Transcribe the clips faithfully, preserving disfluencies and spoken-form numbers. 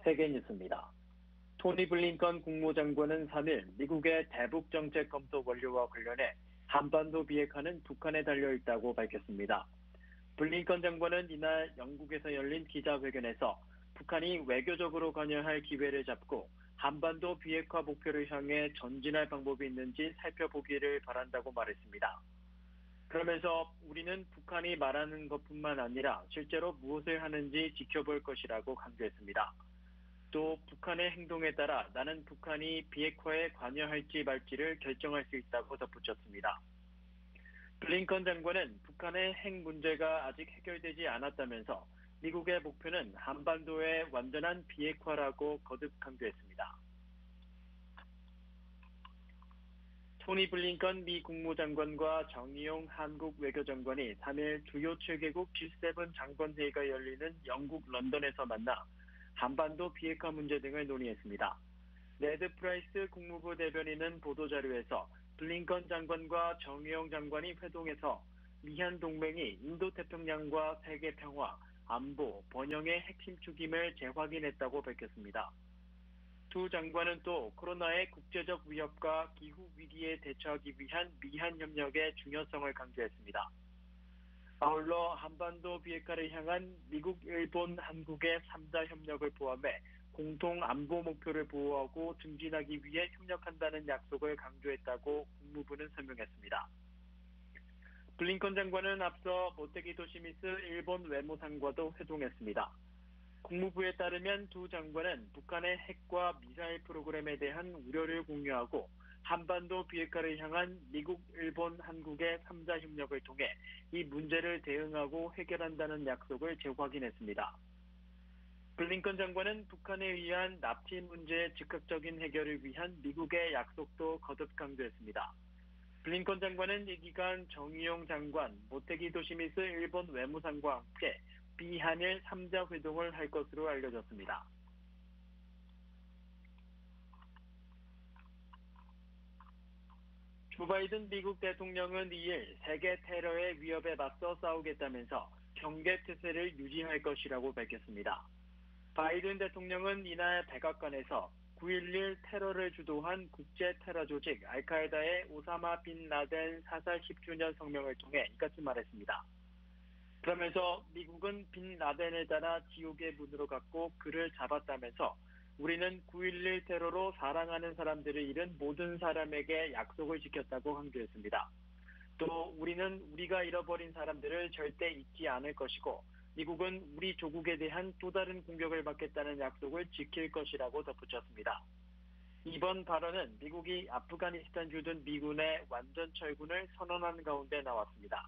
세계 뉴스입니다. 토니 블링컨 국무장관은 삼 일 미국의 대북 정책 검토 원료와 관련해 한반도 비핵화는 북한에 달려있다고 밝혔습니다. 블링컨 장관은 이날 영국에서 열린 기자회견에서 북한이 외교적으로 관여할 기회를 잡고 한반도 비핵화 목표를 향해 전진할 방법이 있는지 살펴보기를 바란다고 말했습니다. 그러면서 우리는 북한이 말하는 것뿐만 아니라 실제로 무엇을 하는지 지켜볼 것이라고 강조했습니다. 또 북한의 행동에 따라 나는 북한이 비핵화에 관여할지 말지를 결정할 수 있다고 덧붙였습니다. 블링컨 장관은 북한의 핵 문제가 아직 해결되지 않았다면서 미국의 목표는 한반도의 완전한 비핵화라고 거듭 강조했습니다. 토니 블링컨 미 국무장관과 정의용 한국 외교장관이 삼 일 주요 칠 개국 지 세븐 장관회의가 열리는 영국 런던에서 만나 한반도 비핵화 문제 등을 논의했습니다. 네드 프라이스 국무부 대변인은 보도자료에서 블링컨 장관과 정의용 장관이 회동에서 미한 동맹이 인도태평양과 세계 평화, 안보, 번영의 핵심 축임을 재확인했다고 밝혔습니다. 두 장관은 또 코로나의 국제적 위협과 기후 위기에 대처하기 위한 미한 협력의 중요성을 강조했습니다. 아울러 한반도 비핵화를 향한 미국, 일본, 한국의 삼자 협력을 포함해 공통 안보 목표를 보호하고 증진하기 위해 협력한다는 약속을 강조했다고 국무부는 설명했습니다. 블링컨 장관은 앞서 모테기 도시미스 일본 외무상과도 회동했습니다. 국무부에 따르면 두 장관은 북한의 핵과 미사일 프로그램에 대한 우려를 공유하고 한반도 비핵화를 향한 미국, 일본, 한국의 삼자 협력을 통해 이 문제를 대응하고 해결한다는 약속을 재확인했습니다. 블링컨 장관은 북한에 의한 납치 문제의 즉각적인 해결을 위한 미국의 약속도 거듭 강조했습니다. 블링컨 장관은 이 기간 정의용 장관, 모테기 도시미스 일본 외무상과 함께 비한일 삼자 회동을 할 것으로 알려졌습니다. 조 바이든 미국 대통령은 이 일 세계 테러의 위협에 맞서 싸우겠다면서 경계태세를 유지할 것이라고 밝혔습니다. 바이든 대통령은 이날 백악관에서 구일일 테러를 주도한 국제 테러 조직 알카에다의 오사마 빈 라덴 사살 십 주년 성명을 통해 이같이 말했습니다. 그러면서 미국은 빈 라덴을 따라 지옥의 문으로 갔고 그를 잡았다면서 우리는 구일일 테러로 사랑하는 사람들을 잃은 모든 사람에게 약속을 지켰다고 강조했습니다. 또 우리는 우리가 잃어버린 사람들을 절대 잊지 않을 것이고 미국은 우리 조국에 대한 또 다른 공격을 받겠다는 약속을 지킬 것이라고 덧붙였습니다. 이번 발언은 미국이 아프가니스탄 주둔 미군의 완전 철군을 선언한 가운데 나왔습니다.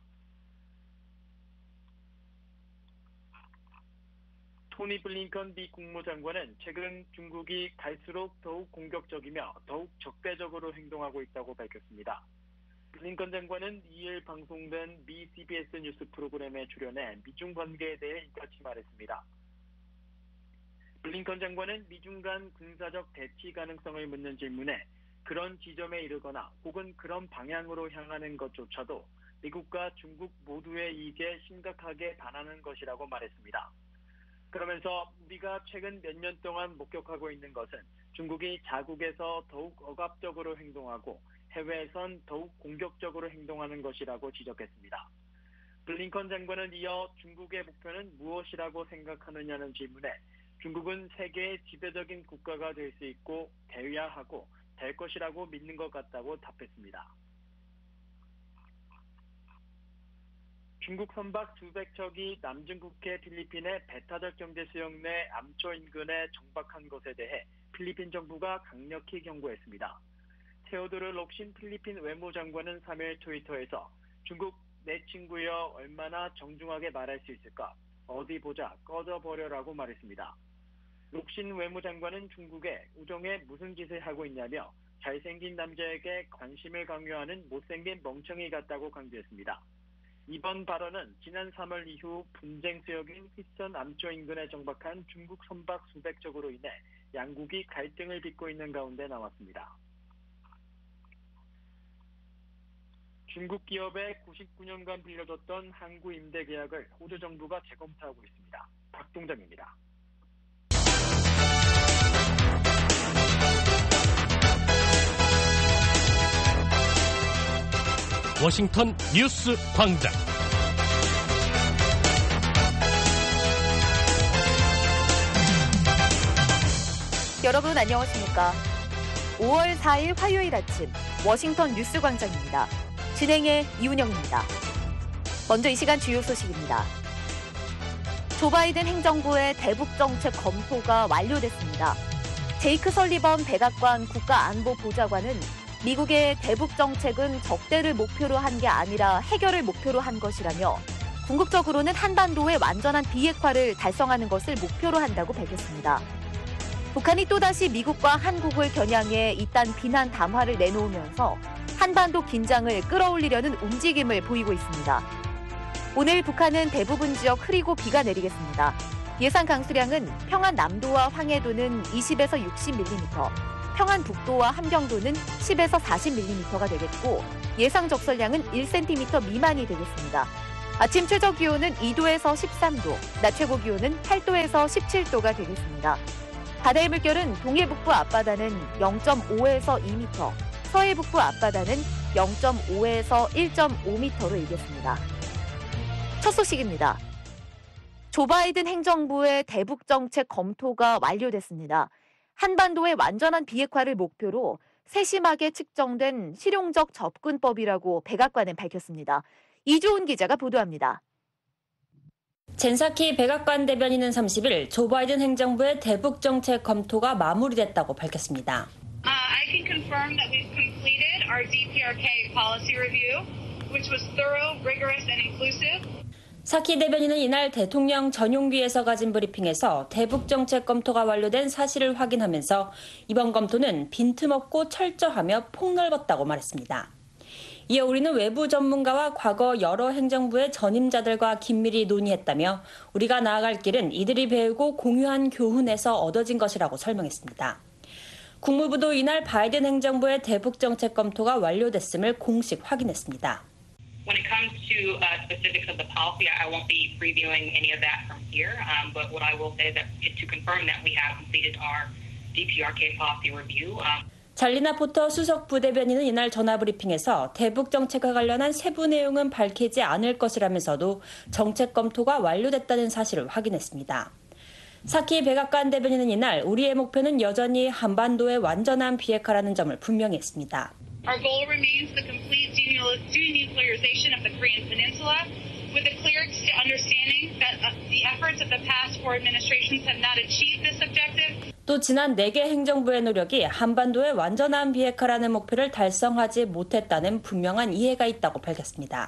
토니 블링컨 미 국무장관은 최근 중국이 갈수록 더욱 공격적이며 더욱 적대적으로 행동하고 있다고 밝혔습니다. 블링컨 장관은 이 일 방송된 미 씨비에스 뉴스 프로그램에 출연해 미중 관계에 대해 이같이 말했습니다. 블링컨 장관은 미중 간 군사적 대치 가능성을 묻는 질문에 그런 지점에 이르거나 혹은 그런 방향으로 향하는 것조차도 미국과 중국 모두의 이익에 심각하게 반하는 것이라고 말했습니다. 그러면서 우리가 최근 몇 년 동안 목격하고 있는 것은 중국이 자국에서 더욱 억압적으로 행동하고 해외에선 더욱 공격적으로 행동하는 것이라고 지적했습니다. 블링컨 장관은 이어 중국의 목표는 무엇이라고 생각하느냐는 질문에 중국은 세계의 지배적인 국가가 될 수 있고 되어야 하고 될 것이라고 믿는 것 같다고 답했습니다. 중국 선박 수백 척이 남중국해 필리핀의 배타적 경제 수역 내 암초 인근에 정박한 것에 대해 필리핀 정부가 강력히 경고했습니다. 테오도르 록신 필리핀 외무장관은 삼 일 트위터에서 중국 내 친구여 얼마나 정중하게 말할 수 있을까? 어디 보자 꺼져버려라고 말했습니다. 록신 외무장관은 중국에 우정에 무슨 짓을 하고 있냐며 잘생긴 남자에게 관심을 강요하는 못생긴 멍청이 같다고 강조했습니다. 이번 발언은 지난 삼월 이후 분쟁 지역인 휘선 암초 인근에 정박한 중국 선박 수백 척으로 인해 양국이 갈등을 빚고 있는 가운데 나왔습니다. 중국 기업에 구십구 년간 빌려줬던 항구 임대 계약을 호주 정부가 재검토하고 있습니다. 박동정입니다. 워싱턴 뉴스 광장. 여러분 안녕하십니까? 오월 사일 화요일 아침 워싱턴 뉴스 광장입니다. 진행의 이운영입니다. 먼저 이 시간 주요 소식입니다. 조 바이든 행정부의 대북 정책 검토가 완료됐습니다. 제이크 설리번 백악관 국가안보보좌관은 미국의 대북 정책은 적대를 목표로 한 게 아니라 해결을 목표로 한 것이라며 궁극적으로는 한반도의 완전한 비핵화를 달성하는 것을 목표로 한다고 밝혔습니다. 북한이 또다시 미국과 한국을 겨냥해 이딴 비난 담화를 내놓으면서 한반도 긴장을 끌어올리려는 움직임을 보이고 있습니다. 오늘 북한은 대부분 지역 흐리고 비가 내리겠습니다. 예상 강수량은 평안 남도와 황해도는 이십에서 육십 밀리미터, 평안 북도와 함경도는 십에서 사십 밀리미터가 되겠고 예상 적설량은 일 센티미터 미만이 되겠습니다. 아침 최저 기온은 이도에서 십삼도, 낮 최고 기온은 팔도에서 십칠도가 되겠습니다. 바다의 물결은 동해북부 앞바다는 영점오에서 이 미터, 서해북부 앞바다는 영점오에서 일점오 미터로 일겠습니다. 첫 소식입니다. 조 바이든 행정부의 대북 정책 검토가 완료됐습니다. 한반도의 완전한 비핵화를 목표로 세심하게 측정된 실용적 접근법이라고 백악관은 밝혔습니다. 이주훈 기자가 보도합니다. 젠 사키 백악관 대변인은 삼십일 조 바이든 행정부의 대북 정책 검토가 마무리됐다고 밝혔습니다. Uh, I can confirm that we've completed our 디 피 알 케이 policy review, which was thorough, rigorous, and inclusive. 사키 대변인은 이날 대통령 전용기에서 가진 브리핑에서 대북 정책 검토가 완료된 사실을 확인하면서 이번 검토는 빈틈없고 철저하며 폭넓었다고 말했습니다. 이에 우리는 외부 전문가와 과거 여러 행정부의 전임자들과 긴밀히 논의했다며 우리가 나아갈 길은 이들이 배우고 공유한 교훈에서 얻어진 것이라고 설명했습니다. 국무부도 이날 바이든 행정부의 대북 정책 검토가 완료됐음을 공식 확인했습니다. When it comes to uh, specifics of the policy, I won't be previewing any of that from here. Um, but what I will say that is to confirm that we have completed our 디 피 알 케이 policy review. Um, 잘리나 포터 수석 부대변인은 이날 전화브리핑에서 대북 정책과 관련한 세부 내용은 밝히지 않을 것이라면서도 정책 검토가 완료됐다는 사실을 확인했습니다. 사키 백악관 대변인은 이날 우리의 목표는 여전히 한반도의 완전한 비핵화라는 점을 분명히 했습니다. Our goal remains the complete denuclearization of the Korean Peninsula, with a clear understanding that the efforts of the past four administrations have not achieved this objective. 또 지난 네 개 행정부의 노력이 한반도의 완전한 비핵화라는 목표를 달성하지 못했다는 분명한 이해가 있다고 밝혔습니다.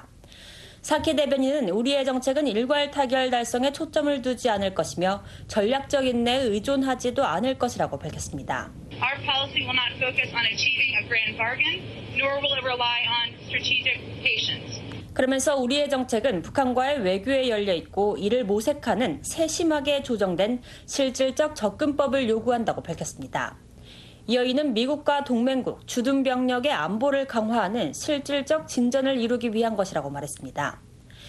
사키 대변인은 우리의 정책은 일괄 타결 달성에 초점을 두지 않을 것이며 전략적 인내에 의존하지도 않을 것이라고 밝혔습니다. Our policy will not focus on achieving a grand bargain, nor will it rely on strategic patience. 그러면서 우리의 정책은 북한과의 외교에 열려 있고 이를 모색하는 세심하게 조정된 실질적 접근법을 요구한다고 밝혔습니다. 이어 이는 미국과 동맹국, 주둔 병력의 안보를 강화하는 실질적 진전을 이루기 위한 것이라고 말했습니다.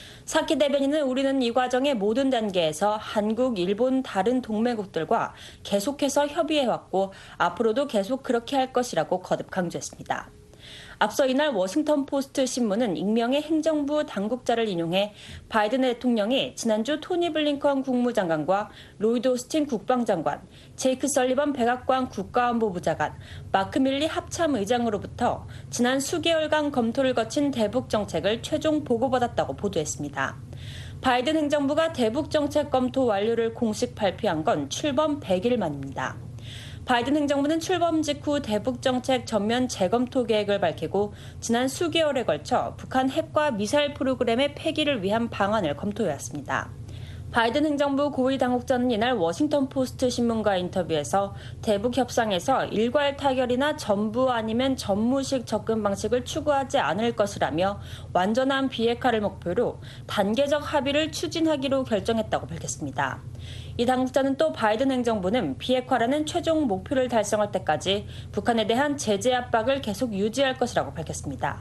사키 대변인은 우리는 이 과정의 모든 단계에서 한국, 일본, 다른 동맹국들과 계속해서 협의해왔고 앞으로도 계속 그렇게 할 것이라고 거듭 강조했습니다. 앞서 이날 워싱턴 포스트 신문은 익명의 행정부 당국자를 인용해 바이든 대통령이 지난주 토니 블링컨 국무장관과 로이드 오스틴 국방장관, 제이크 설리번 백악관 국가안보보좌관, 마크 밀리 합참의장으로부터 지난 수개월간 검토를 거친 대북 정책을 최종 보고받았다고 보도했습니다. 바이든 행정부가 대북 정책 검토 완료를 공식 발표한 건 출범 백 일 만입니다. 바이든 행정부는 출범 직후 대북 정책 전면 재검토 계획을 밝히고 지난 수개월에 걸쳐 북한 핵과 미사일 프로그램의 폐기를 위한 방안을 검토해왔습니다. 바이든 행정부 고위 당국자는 이날 워싱턴 포스트 신문과 인터뷰에서 대북 협상에서 일괄 타결이나 전부 아니면 전무식 접근 방식을 추구하지 않을 것이라며 완전한 비핵화를 목표로 단계적 합의를 추진하기로 결정했다고 밝혔습니다. 이 당국자는 또 바이든 행정부는 비핵화라는 최종 목표를 달성할 때까지 북한에 대한 제재 압박을 계속 유지할 것이라고 밝혔습니다.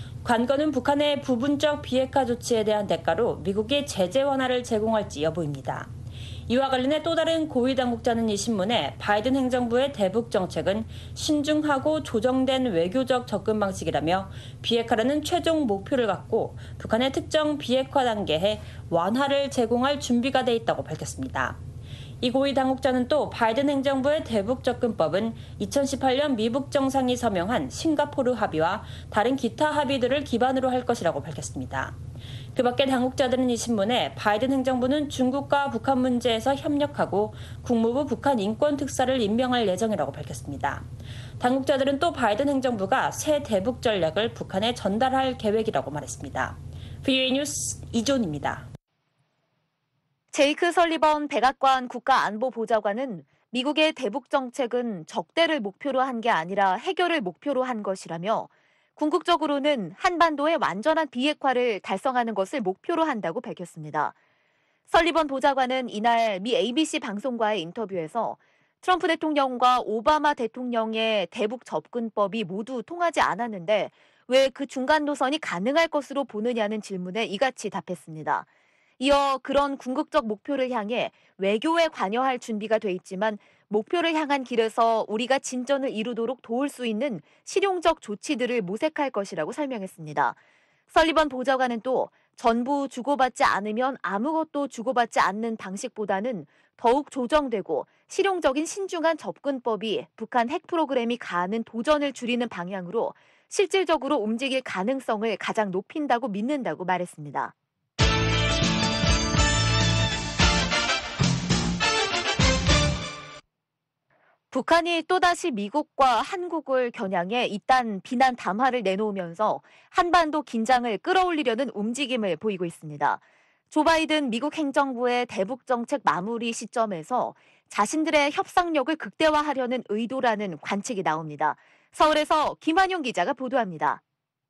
관건은 북한의 부분적 비핵화 조치에 대한 대가로 미국이 제재 완화를 제공할지 여부입니다. 이와 관련해 또 다른 고위 당국자는 이 신문에 바이든 행정부의 대북 정책은 신중하고 조정된 외교적 접근 방식이라며 비핵화라는 최종 목표를 갖고 북한의 특정 비핵화 단계에 완화를 제공할 준비가 돼 있다고 밝혔습니다. 이 고위 당국자는 또 바이든 행정부의 대북 접근법은 이천십팔 년 미북 정상이 서명한 싱가포르 합의와 다른 기타 합의들을 기반으로 할 것이라고 밝혔습니다. 그 밖에 당국자들은 이 신문에 바이든 행정부는 중국과 북한 문제에서 협력하고 국무부 북한 인권특사를 임명할 예정이라고 밝혔습니다. 당국자들은 또 바이든 행정부가 새 대북 전략을 북한에 전달할 계획이라고 말했습니다. 브이오에이 뉴스 이존입니다. 제이크 설리번 백악관 국가안보보좌관은 미국의 대북 정책은 적대를 목표로 한 게 아니라 해결을 목표로 한 것이라며 궁극적으로는 한반도의 완전한 비핵화를 달성하는 것을 목표로 한다고 밝혔습니다. 설리번 보좌관은 이날 미 에이비씨 방송과의 인터뷰에서 트럼프 대통령과 오바마 대통령의 대북 접근법이 모두 통하지 않았는데 왜 그 중간 노선이 가능할 것으로 보느냐는 질문에 이같이 답했습니다. 이어 그런 궁극적 목표를 향해 외교에 관여할 준비가 돼 있지만 목표를 향한 길에서 우리가 진전을 이루도록 도울 수 있는 실용적 조치들을 모색할 것이라고 설명했습니다. 설리번 보좌관은 또 전부 주고받지 않으면 아무것도 주고받지 않는 방식보다는 더욱 조정되고 실용적인 신중한 접근법이 북한 핵 프로그램이 가하는 도전을 줄이는 방향으로 실질적으로 움직일 가능성을 가장 높인다고 믿는다고 말했습니다. 북한이 또다시 미국과 한국을 겨냥해 이딴 비난 담화를 내놓으면서 한반도 긴장을 끌어올리려는 움직임을 보이고 있습니다. 조 바이든 미국 행정부의 대북 정책 마무리 시점에서 자신들의 협상력을 극대화하려는 의도라는 관측이 나옵니다. 서울에서 김환용 기자가 보도합니다.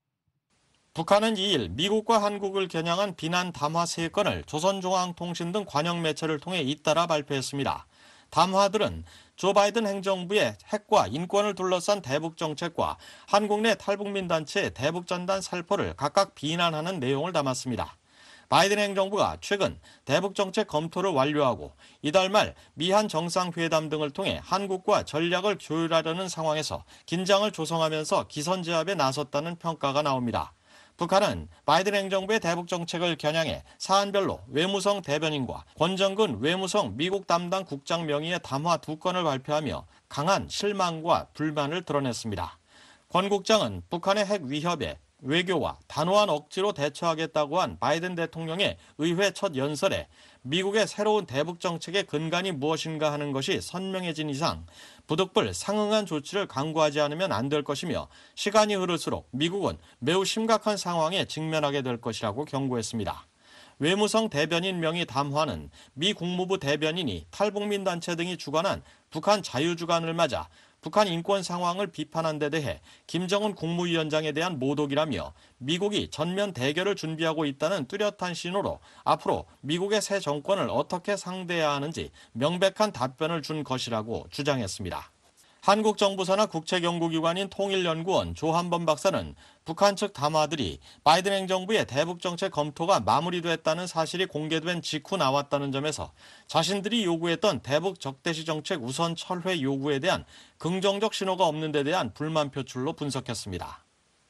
북한은 이일 미국과 한국을 겨냥한 비난 담화 세 건을 조선중앙통신 등 관영 매체를 통해 잇따라 발표했습니다. 담화들은 조 바이든 행정부의 핵과 인권을 둘러싼 대북 정책과 한국 내 탈북민 단체의 대북 전단 살포를 각각 비난하는 내용을 담았습니다. 바이든 행정부가 최근 대북 정책 검토를 완료하고 이달 말 미한 정상회담 등을 통해 한국과 전략을 조율하려는 상황에서 긴장을 조성하면서 기선제압에 나섰다는 평가가 나옵니다. 북한은 바이든 행정부의 대북 정책을 겨냥해 사안별로 외무성 대변인과 권정근 외무성 미국 담당 국장 명의의 담화 두 건을 발표하며 강한 실망과 불만을 드러냈습니다. 권 국장은 북한의 핵 위협에 외교와 단호한 억지로 대처하겠다고 한 바이든 대통령의 의회 첫 연설에 미국의 새로운 대북 정책의 근간이 무엇인가 하는 것이 선명해진 이상 부득불 상응한 조치를 강구하지 않으면 안 될 것이며 시간이 흐를수록 미국은 매우 심각한 상황에 직면하게 될 것이라고 경고했습니다. 외무성 대변인 명의 담화는 미 국무부 대변인이 탈북민 단체 등이 주관한 북한 자유주간을 맞아 북한 인권 상황을 비판한 데 대해 김정은 국무위원장에 대한 모독이라며 미국이 전면 대결을 준비하고 있다는 뚜렷한 신호로 앞으로 미국의 새 정권을 어떻게 상대해야 하는지 명백한 답변을 준 것이라고 주장했습니다. 한국 정부 산하 국책연구기관인 통일연구원 조한범 박사는 북한 측 담화들이 바이든 행정부의 대북 정책 검토가 마무리됐다는 사실이 공개된 직후 나왔다는 점에서 자신들이 요구했던 대북 적대시 정책 우선 철회 요구에 대한 긍정적 신호가 없는 데 대한 불만 표출로 분석했습니다.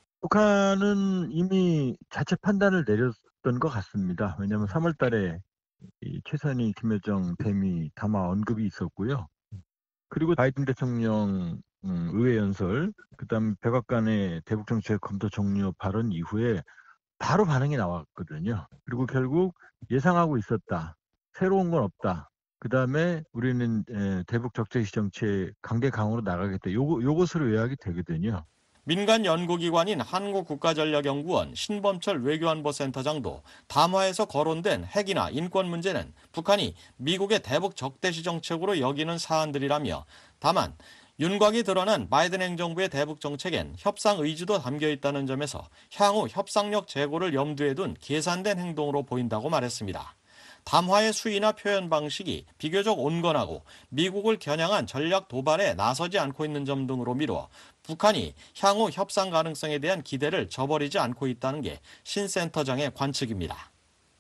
북한은 이미 자체 판단을 내렸던 것 같습니다. 왜냐하면 삼월 달에 이 최선희 김여정 대미 담화 언급이 있었고요. 그리고 바이든 대통령 의회 연설, 그다음 백악관의 대북정책 검토 종료 발언 이후에 바로 반응이 나왔거든요. 그리고 결국 예상하고 있었다. 새로운 건 없다. 그다음에 우리는 대북 적대시 정책 강대 강으로 나가겠다. 요거, 요것으로 요약이 되거든요. 민간 연구기관인 한국국가전략연구원 신범철 외교안보센터장도 담화에서 거론된 핵이나 인권 문제는 북한이 미국의 대북 적대시 정책으로 여기는 사안들이라며 다만 윤곽이 드러난 바이든 행정부의 대북 정책엔 협상 의지도 담겨 있다는 점에서 향후 협상력 제고를 염두에 둔 계산된 행동으로 보인다고 말했습니다. 담화의 수위나 표현 방식이 비교적 온건하고 미국을 겨냥한 전략 도발에 나서지 않고 있는 점 등으로 미루어 북한이 향후 협상 가능성에 대한 기대를 저버리지 않고 있다는 게 신 센터장의 관측입니다.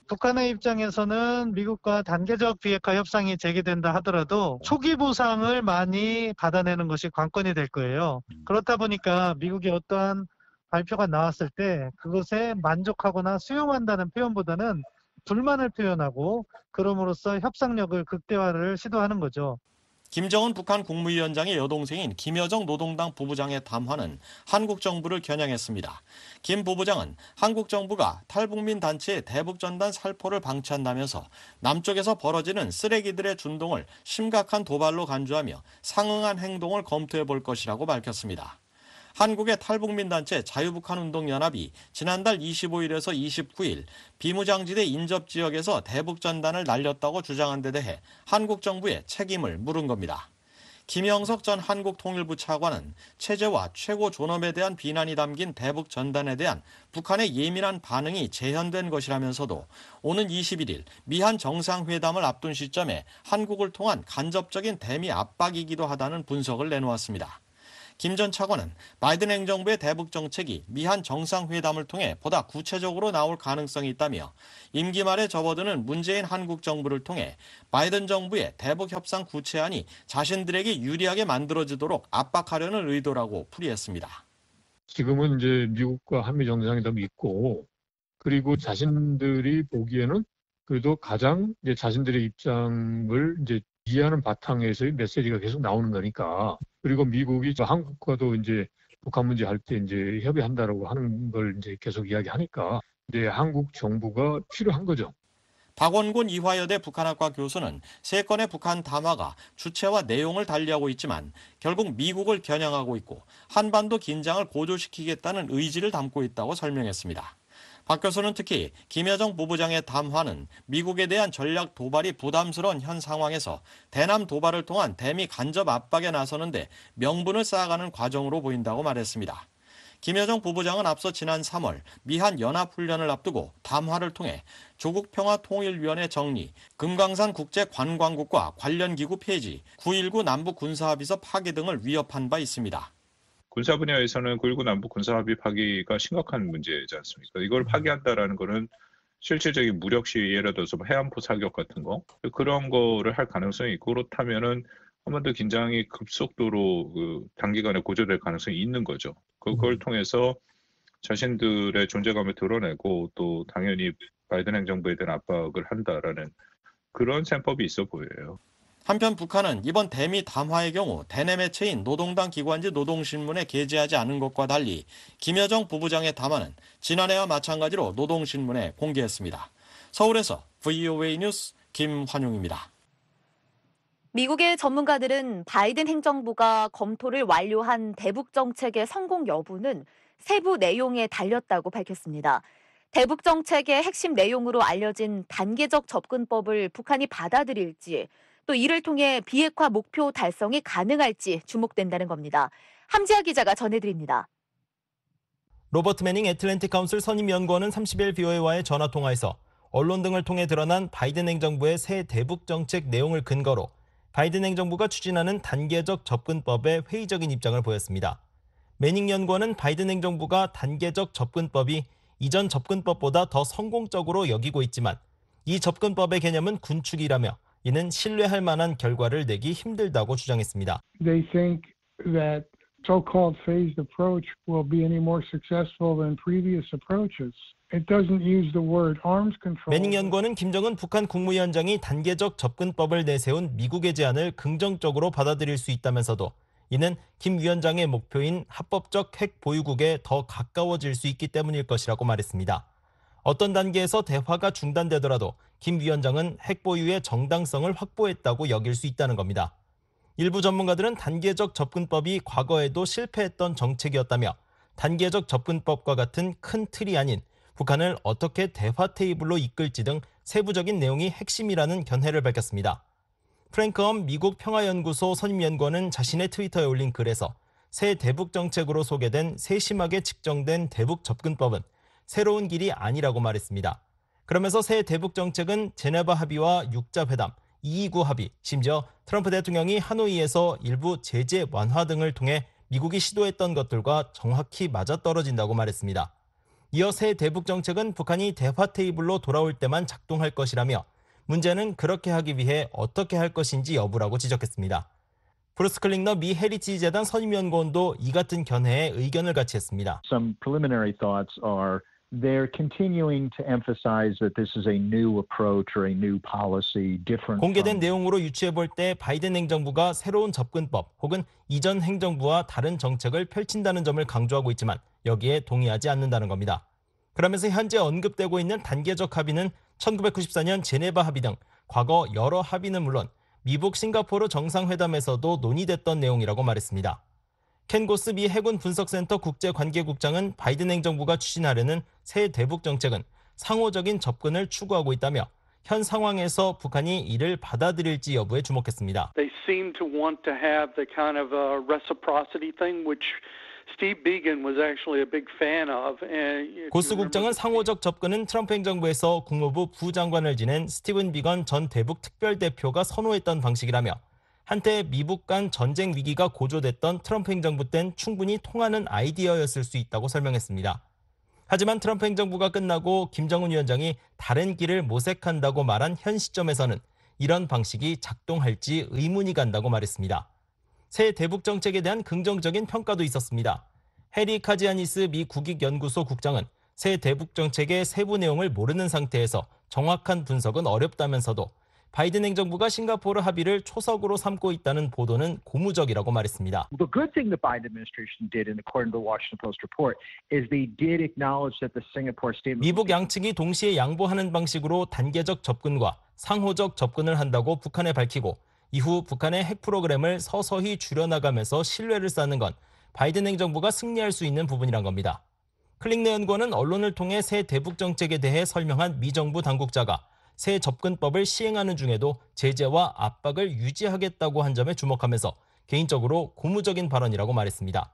북한의 입장에서는 미국과 단계적 비핵화 협상이 재개된다 하더라도 초기 보상을 많이 받아내는 것이 관건이 될 거예요. 그렇다 보니까 미국이 어떠한 발표가 나왔을 때 그것에 만족하거나 수용한다는 표현보다는 불만을 표현하고 그럼으로써 협상력을 극대화를 시도하는 거죠. 김정은 북한 국무위원장의 여동생인 김여정 노동당 부부장의 담화는 한국 정부를 겨냥했습니다. 김 부부장은 한국 정부가 탈북민 단체의 대북전단 살포를 방치한다면서 남쪽에서 벌어지는 쓰레기들의 준동을 심각한 도발로 간주하며 상응한 행동을 검토해 볼 것이라고 밝혔습니다. 한국의 탈북민 단체 자유북한운동연합이 지난달 이십오일에서 이십구일 비무장지대 인접 지역에서 대북전단을 날렸다고 주장한 데 대해 한국 정부에 책임을 물은 겁니다. 김영석 전 한국통일부 차관은 체제와 최고 존엄에 대한 비난이 담긴 대북전단에 대한 북한의 예민한 반응이 재현된 것이라면서도 오는 이십일일 미한 정상회담을 앞둔 시점에 한국을 통한 간접적인 대미 압박이기도 하다는 분석을 내놓았습니다. 김 전 차관은 바이든 행정부의 대북 정책이 미한 정상회담을 통해 보다 구체적으로 나올 가능성이 있다며 임기 말에 접어드는 문재인 한국 정부를 통해 바이든 정부의 대북 협상 구체안이 자신들에게 유리하게 만들어지도록 압박하려는 의도라고 풀이했습니다. 지금은 이제 미국과 한미 정상회담이 있고 그리고 자신들이 보기에는 그래도 가장 이제 자신들의 입장을 이제 이해하는 바탕에서의 메시지가 계속 나오는 거니까. 그리고 미국이 한국과도 이제 북한 문제 할 때 이제 협의한다라고 하는 걸 이제 계속 이야기하니까 이제 한국 정부가 필요한 거죠. 박원곤 이화여대 북한학과 교수는 세 건의 북한 담화가 주체와 내용을 달리하고 있지만 결국 미국을 겨냥하고 있고 한반도 긴장을 고조시키겠다는 의지를 담고 있다고 설명했습니다. 박 교수는 특히 김여정 부부장의 담화는 미국에 대한 전략 도발이 부담스러운 현 상황에서 대남 도발을 통한 대미 간접 압박에 나서는데 명분을 쌓아가는 과정으로 보인다고 말했습니다. 김여정 부부장은 앞서 지난 삼월 미한 연합훈련을 앞두고 담화를 통해 조국평화통일위원회 정리, 금강산 국제관광국과 관련 기구 폐지, 구일구 남북군사합의서 파기 등을 위협한 바 있습니다. 군사 분야에서는 구일구 남북 군사합의 파기가 심각한 문제지 않습니까? 이걸 파기한다라는 거는 실질적인 무력 시위, 예를 들어서 해안포 사격 같은 거 그런 거를 할 가능성이 있고 그렇다면은 한반도 긴장이 급속도로 그 단기간에 고조될 가능성이 있는 거죠. 그걸 통해서 자신들의 존재감을 드러내고 또 당연히 바이든 행정부에 대한 압박을 한다라는 그런 셈법이 있어 보여요. 한편 북한은 이번 대미 담화의 경우 대내 매체인 노동당 기관지 노동신문에 게재하지 않은 것과 달리 김여정 부부장의 담화는 지난해와 마찬가지로 노동신문에 공개했습니다. 서울에서 브이오에이 뉴스 김환용입니다. 미국의 전문가들은 바이든 행정부가 검토를 완료한 대북 정책의 성공 여부는 세부 내용에 달렸다고 밝혔습니다. 대북 정책의 핵심 내용으로 알려진 단계적 접근법을 북한이 받아들일지 또 이를 통해 비핵화 목표 달성이 가능할지 주목된다는 겁니다. 함지아 기자가 전해드립니다. 로버트 매닝 애틀랜틱 카운슬 선임연구원은 삼십일 브이오에이와의 전화통화에서 언론 등을 통해 드러난 바이든 행정부의 새 대북 정책 내용을 근거로 바이든 행정부가 추진하는 단계적 접근법에 회의적인 입장을 보였습니다. 매닝 연구원은 바이든 행정부가 단계적 접근법이 이전 접근법보다 더 성공적으로 여기고 있지만 이 접근법의 개념은 군축이라며 이는 신뢰할 만한 결과를 내기 힘들다고 주장했습니다. They think that so-called phased approach will be any more successful than previous approaches. It doesn't use the word arms control. 매닝 연구원은 김정은 북한 국무위원장이 단계적 접근법을 내세운 미국의 제안을 긍정적으로 받아들일 수 있다면서도 이는 김 위원장의 목표인 합법적 핵 보유국에 더 가까워질 수 있기 때문일 것이라고 말했습니다. 어떤 단계에서 대화가 중단되더라도 김 위원장은 핵 보유의 정당성을 확보했다고 여길 수 있다는 겁니다. 일부 전문가들은 단계적 접근법이 과거에도 실패했던 정책이었다며 단계적 접근법과 같은 큰 틀이 아닌 북한을 어떻게 대화 테이블로 이끌지 등 세부적인 내용이 핵심이라는 견해를 밝혔습니다. 프랭크 엄 미국 평화연구소 선임연구원은 자신의 트위터에 올린 글에서 새 대북 정책으로 소개된 세심하게 측정된 대북 접근법은 새로운 길이 아니라고 말했습니다. 그러면서 새 대북 정책은 제네바 합의와 육자 회담, 이이구 합의, 심지어 트럼프 대통령이 하노이에서 일부 제재 완화 등을 통해 미국이 시도했던 것들과 정확히 맞아떨어진다고 말했습니다. 이어 새 대북 정책은 북한이 대화 테이블로 돌아올 때만 작동할 것이라며 문제는 그렇게 하기 위해 어떻게 할 것인지 여부라고 지적했습니다. 브루스 클링너 미 헤리티지 재단 선임연구원도 이 같은 견해에 의견을 같이 했습니다. Some preliminary thoughts are they're continuing to emphasize that this is a new approach or a new policy different. 공개된 내용으로 유추해볼 때 바이든 행정부가 새로운 접근법 혹은 이전 행정부와 다른 정책을 펼친다는 점을 강조하고 있지만 여기에 동의하지 않는다는 겁니다. 그러면서 현재 언급되고 있는 단계적 합의는 천구백구십사 년 제네바 합의 등 과거 여러 합의는 물론 미국 싱가포르 정상회담에서도 논의됐던 내용이라고 말했습니다. 켄 고스 미 해군 분석센터 국제관계국장은 바이든 행정부가 추진하려는 새 대북 정책은 상호적인 접근을 추구하고 있다며 현 상황에서 북한이 이를 받아들일지 여부에 주목했습니다. They seem to want to have the kind of a reciprocity thing which Steve Biegun was actually a big fan of. 고스 국장은 상호적 접근은 트럼프 행정부에서 국무부 부장관을 지낸 스티븐 비건 전 대북 특별대표가 선호했던 방식이라며 한때 미북 간 전쟁 위기가 고조됐던 트럼프 행정부 땐 충분히 통하는 아이디어였을 수 있다고 설명했습니다. 하지만 트럼프 행정부가 끝나고 김정은 위원장이 다른 길을 모색한다고 말한 현 시점에서는 이런 방식이 작동할지 의문이 간다고 말했습니다. 새 대북 정책에 대한 긍정적인 평가도 있었습니다. 해리 카지아니스 미 국익연구소 국장은 새 대북 정책의 세부 내용을 모르는 상태에서 정확한 분석은 어렵다면서도 바이든 행정부가 싱가포르 합의를 초석으로 삼고 있다는 보도는 고무적이라고 말했습니다. The good thing the Biden administration did, and according to the Washington Post report, is they did acknowledge that the Singapore statement. 미북 양측이 동시에 양보하는 방식으로 단계적 접근과 상호적 접근을 한다고 북한에 밝히고 이후 북한의 핵 프로그램을 서서히 줄여나가면서 신뢰를 쌓는 건 바이든 행정부가 승리할 수 있는 부분이란 겁니다. 클링너 연구원은 언론을 통해 새 대북 정책에 대해 설명한 미 정부 당국자가 새 접근법을 시행하는 중에도 제재와 압박을 유지하겠다고 한 점에 주목하면서 개인적으로 고무적인 발언이라고 말했습니다.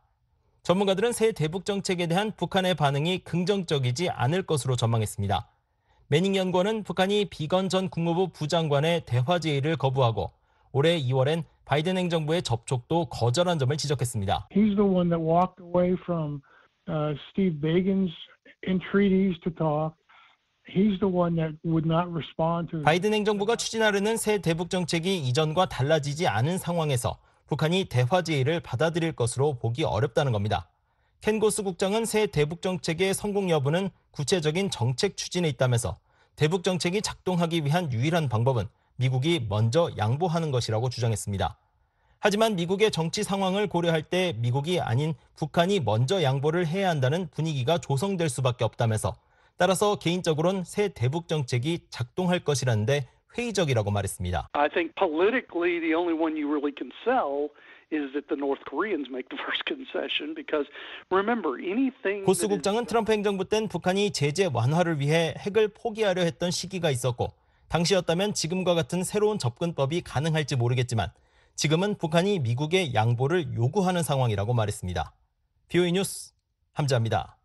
전문가들은 새 대북 정책에 대한 북한의 반응이 긍정적이지 않을 것으로 전망했습니다. 매닝 연구원은 북한이 비건 전 국무부 부장관의 대화 제의를 거부하고 올해 이월엔 바이든 행정부의 접촉도 거절한 점을 지적했습니다. He's the one that walked away from uh, Steve Bigun's entreaties to talk. He's the one that would not respond to. 바이든 행정부가 추진하려는 새 대북 정책이 이전과 달라지지 않은 상황에서 북한이 대화 제의를 받아들일 것으로 보기 어렵다는 겁니다. 켄 고스 국장은 새 대북 정책의 성공 여부는 구체적인 정책 추진에 있다면서 대북 정책이 작동하기 위한 유일한 방법은 미국이 먼저 양보하는 것이라고 주장했습니다. 하지만 미국의 정치 상황을 고려할 때 미국이 아닌 북한이 먼저 양보를 해야 한다는 분위기가 조성될 수밖에 없다면서 따라서 개인적으로는 새 대북 정책이 작동할 것이라는데 회의적이라고 말했습니다. I think politically the only one you really can sell is that the North Koreans make the first concession because remember anything. 고스 국장은 트럼프 행정부 땐 북한이 제재 완화를 위해 핵을 포기하려 했던 시기가 있었고 당시였다면 지금과 같은 새로운 접근법이 가능할지 모르겠지만 지금은 북한이 미국의 양보를 요구하는 상황이라고 말했습니다. 비오이 뉴스 함자입니다.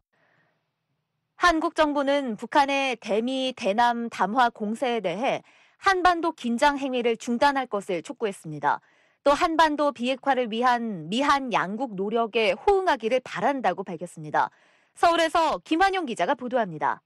한국 정부는 북한의 대미 대남 담화 공세에 대해 한반도 긴장 행위를 중단할 것을 촉구했습니다. 또 한반도 비핵화를 위한 미한 양국 노력에 호응하기를 바란다고 밝혔습니다. 서울에서 김환용 기자가 보도합니다.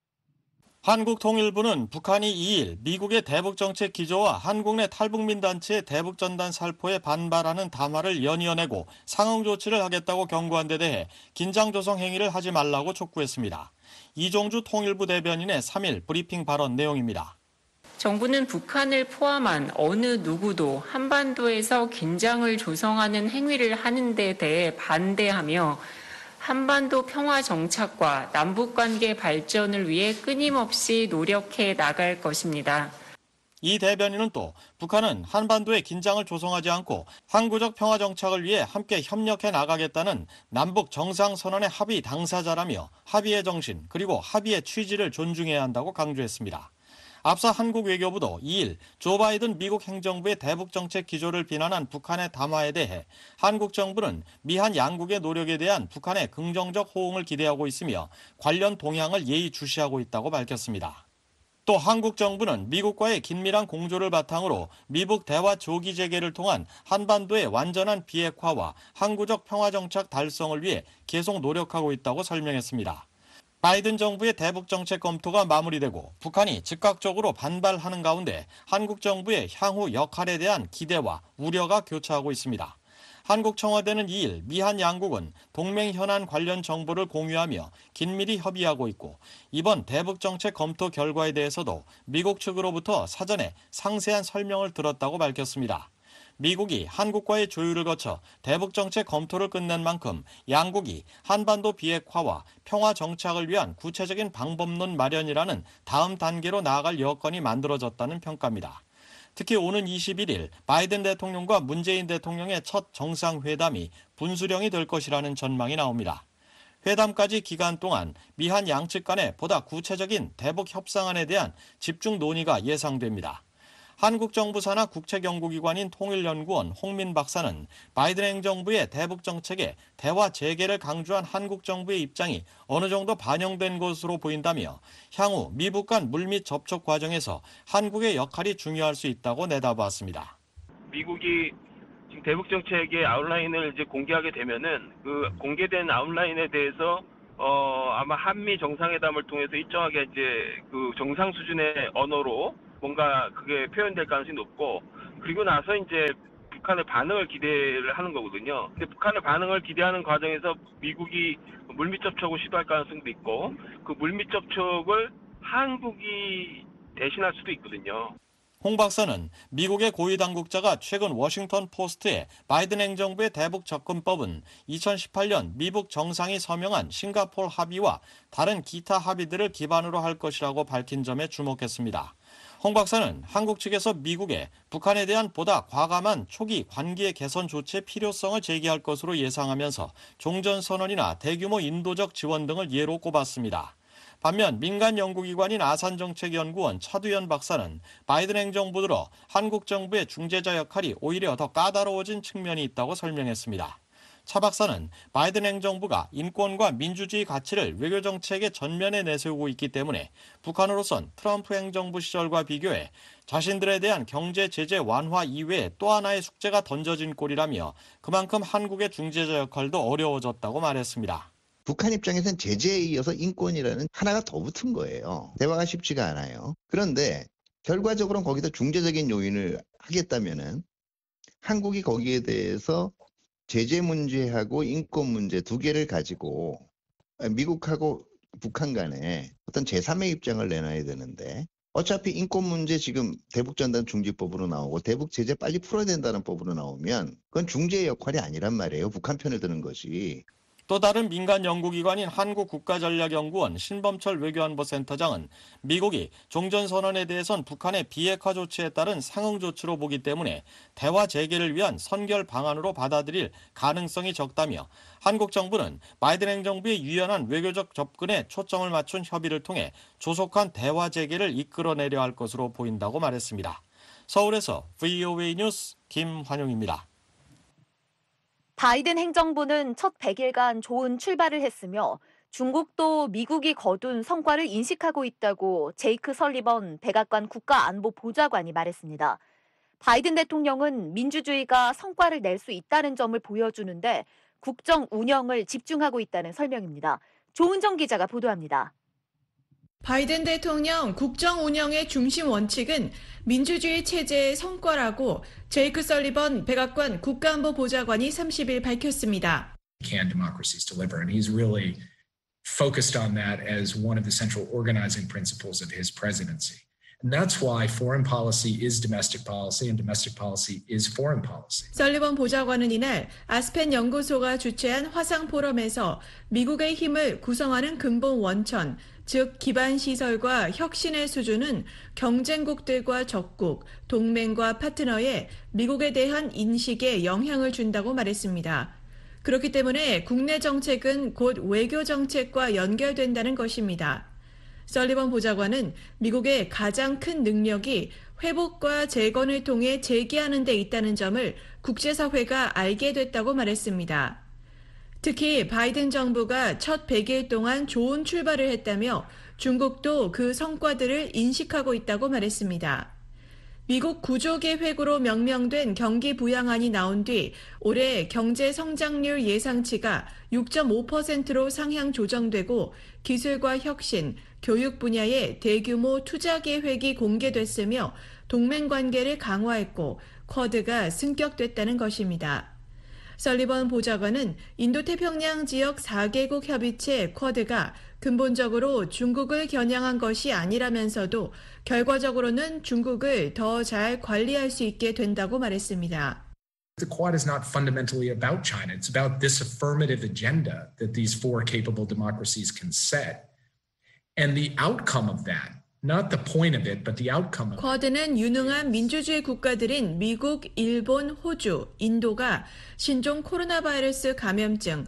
한국통일부는 북한이 이일 미국의 대북정책 기조와 한국 내 탈북민 단체의 대북전단 살포에 반발하는 담화를 연이어내고 상응 조치를 하겠다고 경고한 데 대해 긴장 조성 행위를 하지 말라고 촉구했습니다. 이종주 통일부 대변인의 삼일 브리핑 발언 내용입니다. 정부는 북한을 포함한 어느 누구도 한반도에서 긴장을 조성하는 행위를 하는 데 대해 반대하며 한반도 평화 정착과 남북관계 발전을 위해 끊임없이 노력해 나갈 것입니다. 이 대변인은 또 북한은 한반도에 긴장을 조성하지 않고 항구적 평화 정착을 위해 함께 협력해 나가겠다는 남북 정상선언의 합의 당사자라며 합의의 정신 그리고 합의의 취지를 존중해야 한다고 강조했습니다. 앞서 한국 외교부도 이일 조 바이든 미국 행정부의 대북정책 기조를 비난한 북한의 담화에 대해 한국 정부는 미한 양국의 노력에 대한 북한의 긍정적 호응을 기대하고 있으며 관련 동향을 예의주시하고 있다고 밝혔습니다. 또 한국 정부는 미국과의 긴밀한 공조를 바탕으로 미북 대화 조기 재개를 통한 한반도의 완전한 비핵화와 항구적 평화 정착 달성을 위해 계속 노력하고 있다고 설명했습니다. 바이든 정부의 대북 정책 검토가 마무리되고 북한이 즉각적으로 반발하는 가운데 한국 정부의 향후 역할에 대한 기대와 우려가 교차하고 있습니다. 한국 청와대는 이일 미한 양국은 동맹 현안 관련 정보를 공유하며 긴밀히 협의하고 있고 이번 대북 정책 검토 결과에 대해서도 미국 측으로부터 사전에 상세한 설명을 들었다고 밝혔습니다. 미국이 한국과의 조율을 거쳐 대북 정책 검토를 끝낸 만큼 양국이 한반도 비핵화와 평화 정착을 위한 구체적인 방법론 마련이라는 다음 단계로 나아갈 여건이 만들어졌다는 평가입니다. 특히 오는 이십일일 바이든 대통령과 문재인 대통령의 첫 정상회담이 분수령이 될 것이라는 전망이 나옵니다. 회담까지 기간 동안 미한 양측 간에 보다 구체적인 대북 협상안에 대한 집중 논의가 예상됩니다. 한국 정부 산하 국책연구기관인 통일연구원 홍민 박사는 바이든 행정부의 대북 정책에 대화 재개를 강조한 한국 정부의 입장이 어느 정도 반영된 것으로 보인다며 향후 미북 간 물밑 접촉 과정에서 한국의 역할이 중요할 수 있다고 내다봤습니다. 미국이 지금 대북 정책의 아웃라인을 이제 공개하게 되면은 그 공개된 아웃라인에 대해서 어 아마 한미 정상회담을 통해서 일정하게 이제 그 정상 수준의 언어로 뭔가 그게 표현될 가능성이 높고 그리고 나서 이제 북한의 반응을 기대를 하는 거거든요. 근데 북한의 반응을 기대하는 과정에서 미국이 물밑 접촉을 시도할 가능성도 있고 그 물밑 접촉을 한국이 대신할 수도 있거든요. 홍 박사는 미국의 고위 당국자가 최근 워싱턴 포스트에 바이든 행정부의 대북 접근법은 이천십팔년 미북 정상이 서명한 싱가포르 합의와 다른 기타 합의들을 기반으로 할 것이라고 밝힌 점에 주목했습니다. 홍 박사는 한국 측에서 미국에 북한에 대한 보다 과감한 초기 관계 개선 조치의 필요성을 제기할 것으로 예상하면서 종전선언이나 대규모 인도적 지원 등을 예로 꼽았습니다. 반면 민간 연구기관인 아산정책연구원 차두현 박사는 바이든 행정부 들어 한국 정부의 중재자 역할이 오히려 더 까다로워진 측면이 있다고 설명했습니다. 차 박사는 바이든 행정부가 인권과 민주주의 가치를 외교정책의 전면에 내세우고 있기 때문에 북한으로선 트럼프 행정부 시절과 비교해 자신들에 대한 경제 제재 완화 이외에 또 하나의 숙제가 던져진 꼴이라며 그만큼 한국의 중재자 역할도 어려워졌다고 말했습니다. 북한 입장에서는 제재에 이어서 인권이라는 하나가 더 붙은 거예요. 대화가 쉽지가 않아요. 그런데 결과적으로는 거기다 중재적인 요인을 하겠다면은 한국이 거기에 대해서 제재 문제하고 인권 문제 두 개를 가지고 미국하고 북한 간에 어떤 제삼의 입장을 내놔야 되는데 어차피 인권 문제 지금 대북전단 중지법으로 나오고 대북 제재 빨리 풀어야 된다는 법으로 나오면 그건 중재의 역할이 아니란 말이에요. 북한 편을 드는 것이. 또 다른 민간 연구기관인 한국국가전략연구원 신범철 외교안보센터장은 미국이 종전선언에 대해선 북한의 비핵화 조치에 따른 상응 조치로 보기 때문에 대화 재개를 위한 선결 방안으로 받아들일 가능성이 적다며 한국 정부는 바이든 행정부의 유연한 외교적 접근에 초점을 맞춘 협의를 통해 조속한 대화 재개를 이끌어내려 할 것으로 보인다고 말했습니다. 서울에서 브이오에이 뉴스 김환용입니다. 바이든 행정부는 첫 백 일간 좋은 출발을 했으며 중국도 미국이 거둔 성과를 인식하고 있다고 제이크 설리번 백악관 국가안보보좌관이 말했습니다. 바이든 대통령은 민주주의가 성과를 낼 수 있다는 점을 보여주는데 국정 운영을 집중하고 있다는 설명입니다. 조은정 기자가 보도합니다. 바이든 대통령 국정 운영의 중심 원칙은 민주주의 체제의 성과라고 제이크 설리번 백악관 국가안보보좌관이 삼십일 밝혔습니다. Can democracies deliver? And he's really focused on that as one of the central organizing principles of his presidency. And that's why foreign policy is domestic policy and domestic policy is foreign policy. 설리번 보좌관은 이날 아스펜 연구소가 주최한 화상 포럼에서 미국의 힘을 구성하는 근본 원천, 즉 기반 시설과 혁신의 수준은 경쟁국들과 적국, 동맹과 파트너의 미국에 대한 인식에 영향을 준다고 말했습니다. 그렇기 때문에 국내 정책은 곧 외교 정책과 연결된다는 것입니다. 설리번 보좌관은 미국의 가장 큰 능력이 회복과 재건을 통해 재기하는 데 있다는 점을 국제사회가 알게 됐다고 말했습니다. 특히 바이든 정부가 첫 백 일 동안 좋은 출발을 했다며 중국도 그 성과들을 인식하고 있다고 말했습니다. 미국 구조계획으로 명명된 경기 부양안이 나온 뒤 올해 경제 성장률 예상치가 육 점 오 퍼센트로 상향 조정되고 기술과 혁신, 교육 분야의 대규모 투자 계획이 공개됐으며 동맹 관계를 강화했고 쿼드가 승격됐다는 것입니다. 설리번 보좌관은 인도태평양 지역 사 개국 협의체 쿼드가 근본적으로 중국을 겨냥한 것이 아니라면서도 결과적으로는 중국을 더 잘 관리할 수 있게 된다고 말했습니다. The Quad is not fundamentally about China. It's about this affirmative agenda that these four capable democracies can set. And the outcome of that, not the point of it, but the outcome of it. 쿼드는 유능한 민주주의 국가들인 미국, 일본, 호주, 인도가 신종 코로나 바이러스 감염증,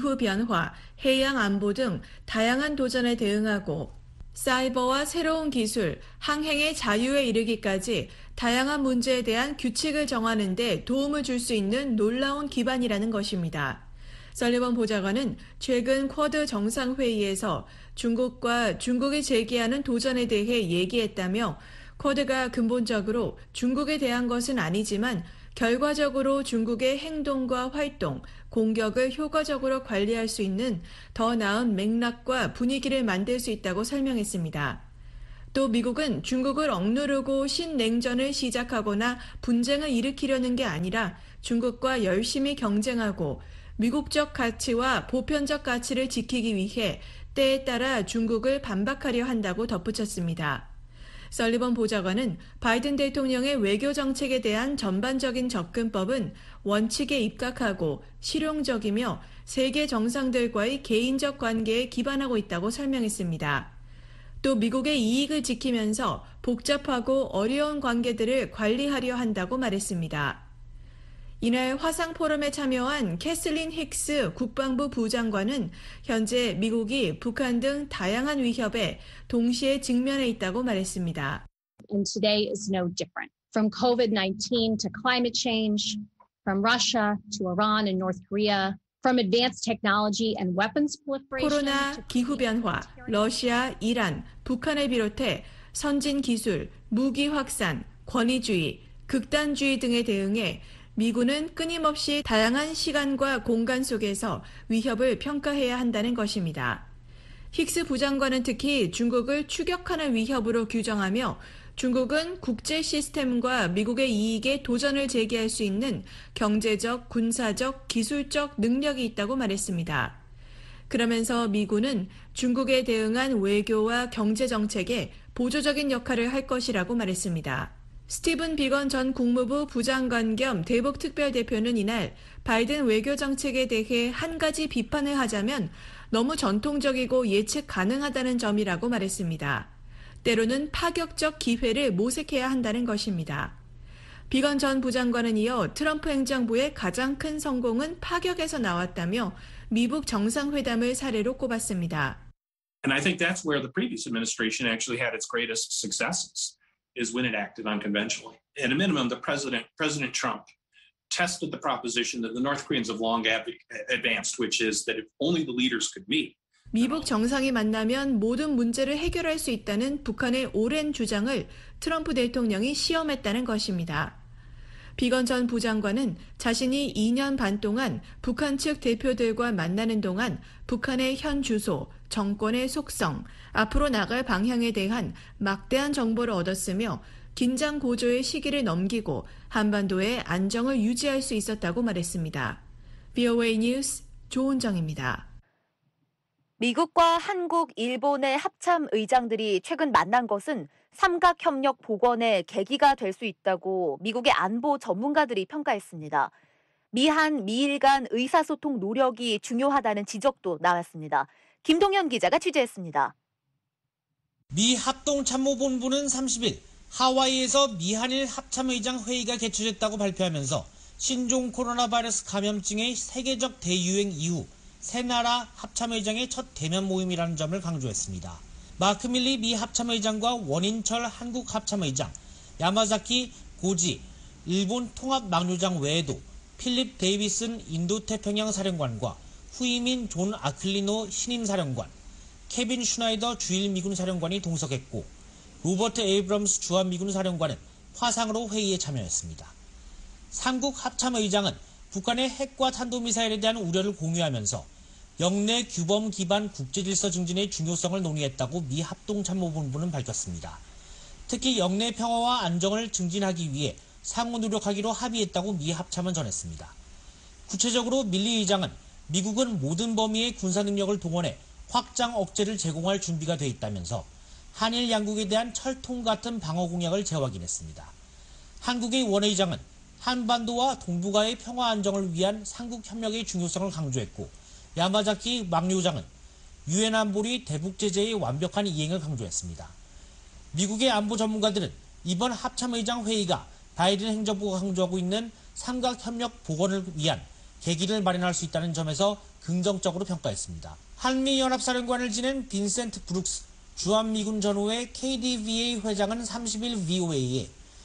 기후변화, 해양 안보 등 다양한 도전에 대응하고 사이버와 새로운 기술, 항행의 자유에 이르기까지 다양한 문제에 대한 규칙을 정하는 데 도움을 줄 수 있는 놀라운 기반이라는 것입니다. 설리번 보좌관은 최근 쿼드 정상회의에서 중국과 중국이 제기하는 도전에 대해 얘기했다며 쿼드가 근본적으로 중국에 대한 것은 아니지만 결과적으로 중국의 행동과 활동, 공격을 효과적으로 관리할 수 있는 더 나은 맥락과 분위기를 만들 수 있다고 설명했습니다. 또 미국은 중국을 억누르고 신냉전을 시작하거나 분쟁을 일으키려는 게 아니라 중국과 열심히 경쟁하고 미국적 가치와 보편적 가치를 지키기 위해 때에 따라 중국을 반박하려 한다고 덧붙였습니다. 설리번 보좌관은 바이든 대통령의 외교 정책에 대한 전반적인 접근법은 원칙에 입각하고 실용적이며 세계 정상들과의 개인적 관계에 기반하고 있다고 설명했습니다. 또 미국의 이익을 지키면서 복잡하고 어려운 관계들을 관리하려 한다고 말했습니다. 이날 화상 포럼에 참여한 캐슬린 힉스 국방부 부장관은 현재 미국이 북한 등 다양한 위협에 동시에 직면해 있다고 말했습니다. And today is no different. From COVID nineteen to climate change, from Russia to Iran and North Korea, from advanced technology and weapons proliferation. 코로나, 기후변화, 러시아, 이란, 북한을 비롯해 선진 기술, 무기 확산, 권위주의, 극단주의 등에 대응해 미군은 끊임없이 다양한 시간과 공간 속에서 위협을 평가해야 한다는 것입니다. 힉스 부장관은 특히 중국을 추격하는 위협으로 규정하며 중국은 국제 시스템과 미국의 이익에 도전을 제기할 수 있는 경제적, 군사적, 기술적 능력이 있다고 말했습니다. 그러면서 미군은 중국에 대응한 외교와 경제 정책에 보조적인 역할을 할 것이라고 말했습니다. 스티븐 비건 전 국무부 부장관 겸 대북 특별대표는 이날 바이든 외교 정책에 대해 한 가지 비판을 하자면 너무 전통적이고 예측 가능하다는 점이라고 말했습니다. 때로는 파격적 기회를 모색해야 한다는 것입니다. 비건 전 부장관은 이어 트럼프 행정부의 가장 큰 성공은 파격에서 나왔다며 미북 정상회담을 사례로 꼽았습니다. And I think that's where the previous administration actually had its greatest successes. Is when it acted unconventionally. At a minimum, the president, President Trump, tested the proposition that the North Koreans have long advanced, which is that if only the leaders could meet. 미북 정상이 만나면 모든 문제를 해결할 수 있다는 북한의 오랜 주장을 트럼프 대통령이 시험했다는 것입니다. 비건 전 부장관은 자신이 이 년 반 동안 북한 측 대표들과 만나는 동안 북한의 현 주소, 정권의 속성, 앞으로 나갈 방향에 대한 막대한 정보를 얻었으며 긴장 고조의 시기를 넘기고 한반도의 안정을 유지할 수 있었다고 말했습니다. 브이오에이 뉴스 조은정입니다. 미국과 한국, 일본의 합참 의장들이 최근 만난 것은 삼각협력 복원의 계기가 될 수 있다고 미국의 안보 전문가들이 평가했습니다. 미한, 미일 간 의사소통 노력이 중요하다는 지적도 나왔습니다. 김동현 기자가 취재했습니다. 미 합동참모본부는 삼십 일 하와이에서 미한일 합참의장 회의가 개최됐다고 발표하면서 신종 코로나 바이러스 감염증의 세계적 대유행 이후 세 나라 합참의장의 첫 대면 모임이라는 점을 강조했습니다. 마크 밀리 미 합참의장과 원인철 한국 합참의장, 야마자키 고지 일본 통합망류장 외에도 필립 데이비슨 인도태평양 사령관과 후이민 존 아클리노 신임 사령관, 케빈 슈나이더 주일 미군 사령관이 동석했고 로버트 에이브럼스 주한 미군 사령관은 화상으로 회의에 참여했습니다. 삼국 합참의장은 북한의 핵과 탄도미사일에 대한 우려를 공유하면서 영내 규범 기반 국제질서 증진의 중요성을 논의했다고 미 합동참모본부는 밝혔습니다. 특히 영내 평화와 안정을 증진하기 위해 상호 노력하기로 합의했다고 미 합참은 전했습니다. 구체적으로 밀리 의장은 미국은 모든 범위의 군사 능력을 동원해 확장 억제를 제공할 준비가 돼 있다면서 한일 양국에 대한 철통 같은 방어 공약을 재확인했습니다. 한국의 원 의장은 한반도와 동북아의 평화 안정을 위한 삼국 협력의 중요성을 강조했고, 야마자키 막류장은 유엔 안보리 대북 제재의 완벽한 이행을 강조했습니다. 미국의 안보 전문가들은 이번 합참의장 회의가 바이든 행정부가 강조하고 있는 삼각협력 복원을 위한 계기를 마련할 수 있다는 점에서 긍정적으로 평가했습니다. 한미연합사령관을 지낸 빈센트 브룩스 주한미군 전후의 케이디비에이 회장은 삼십 일 브이오에이에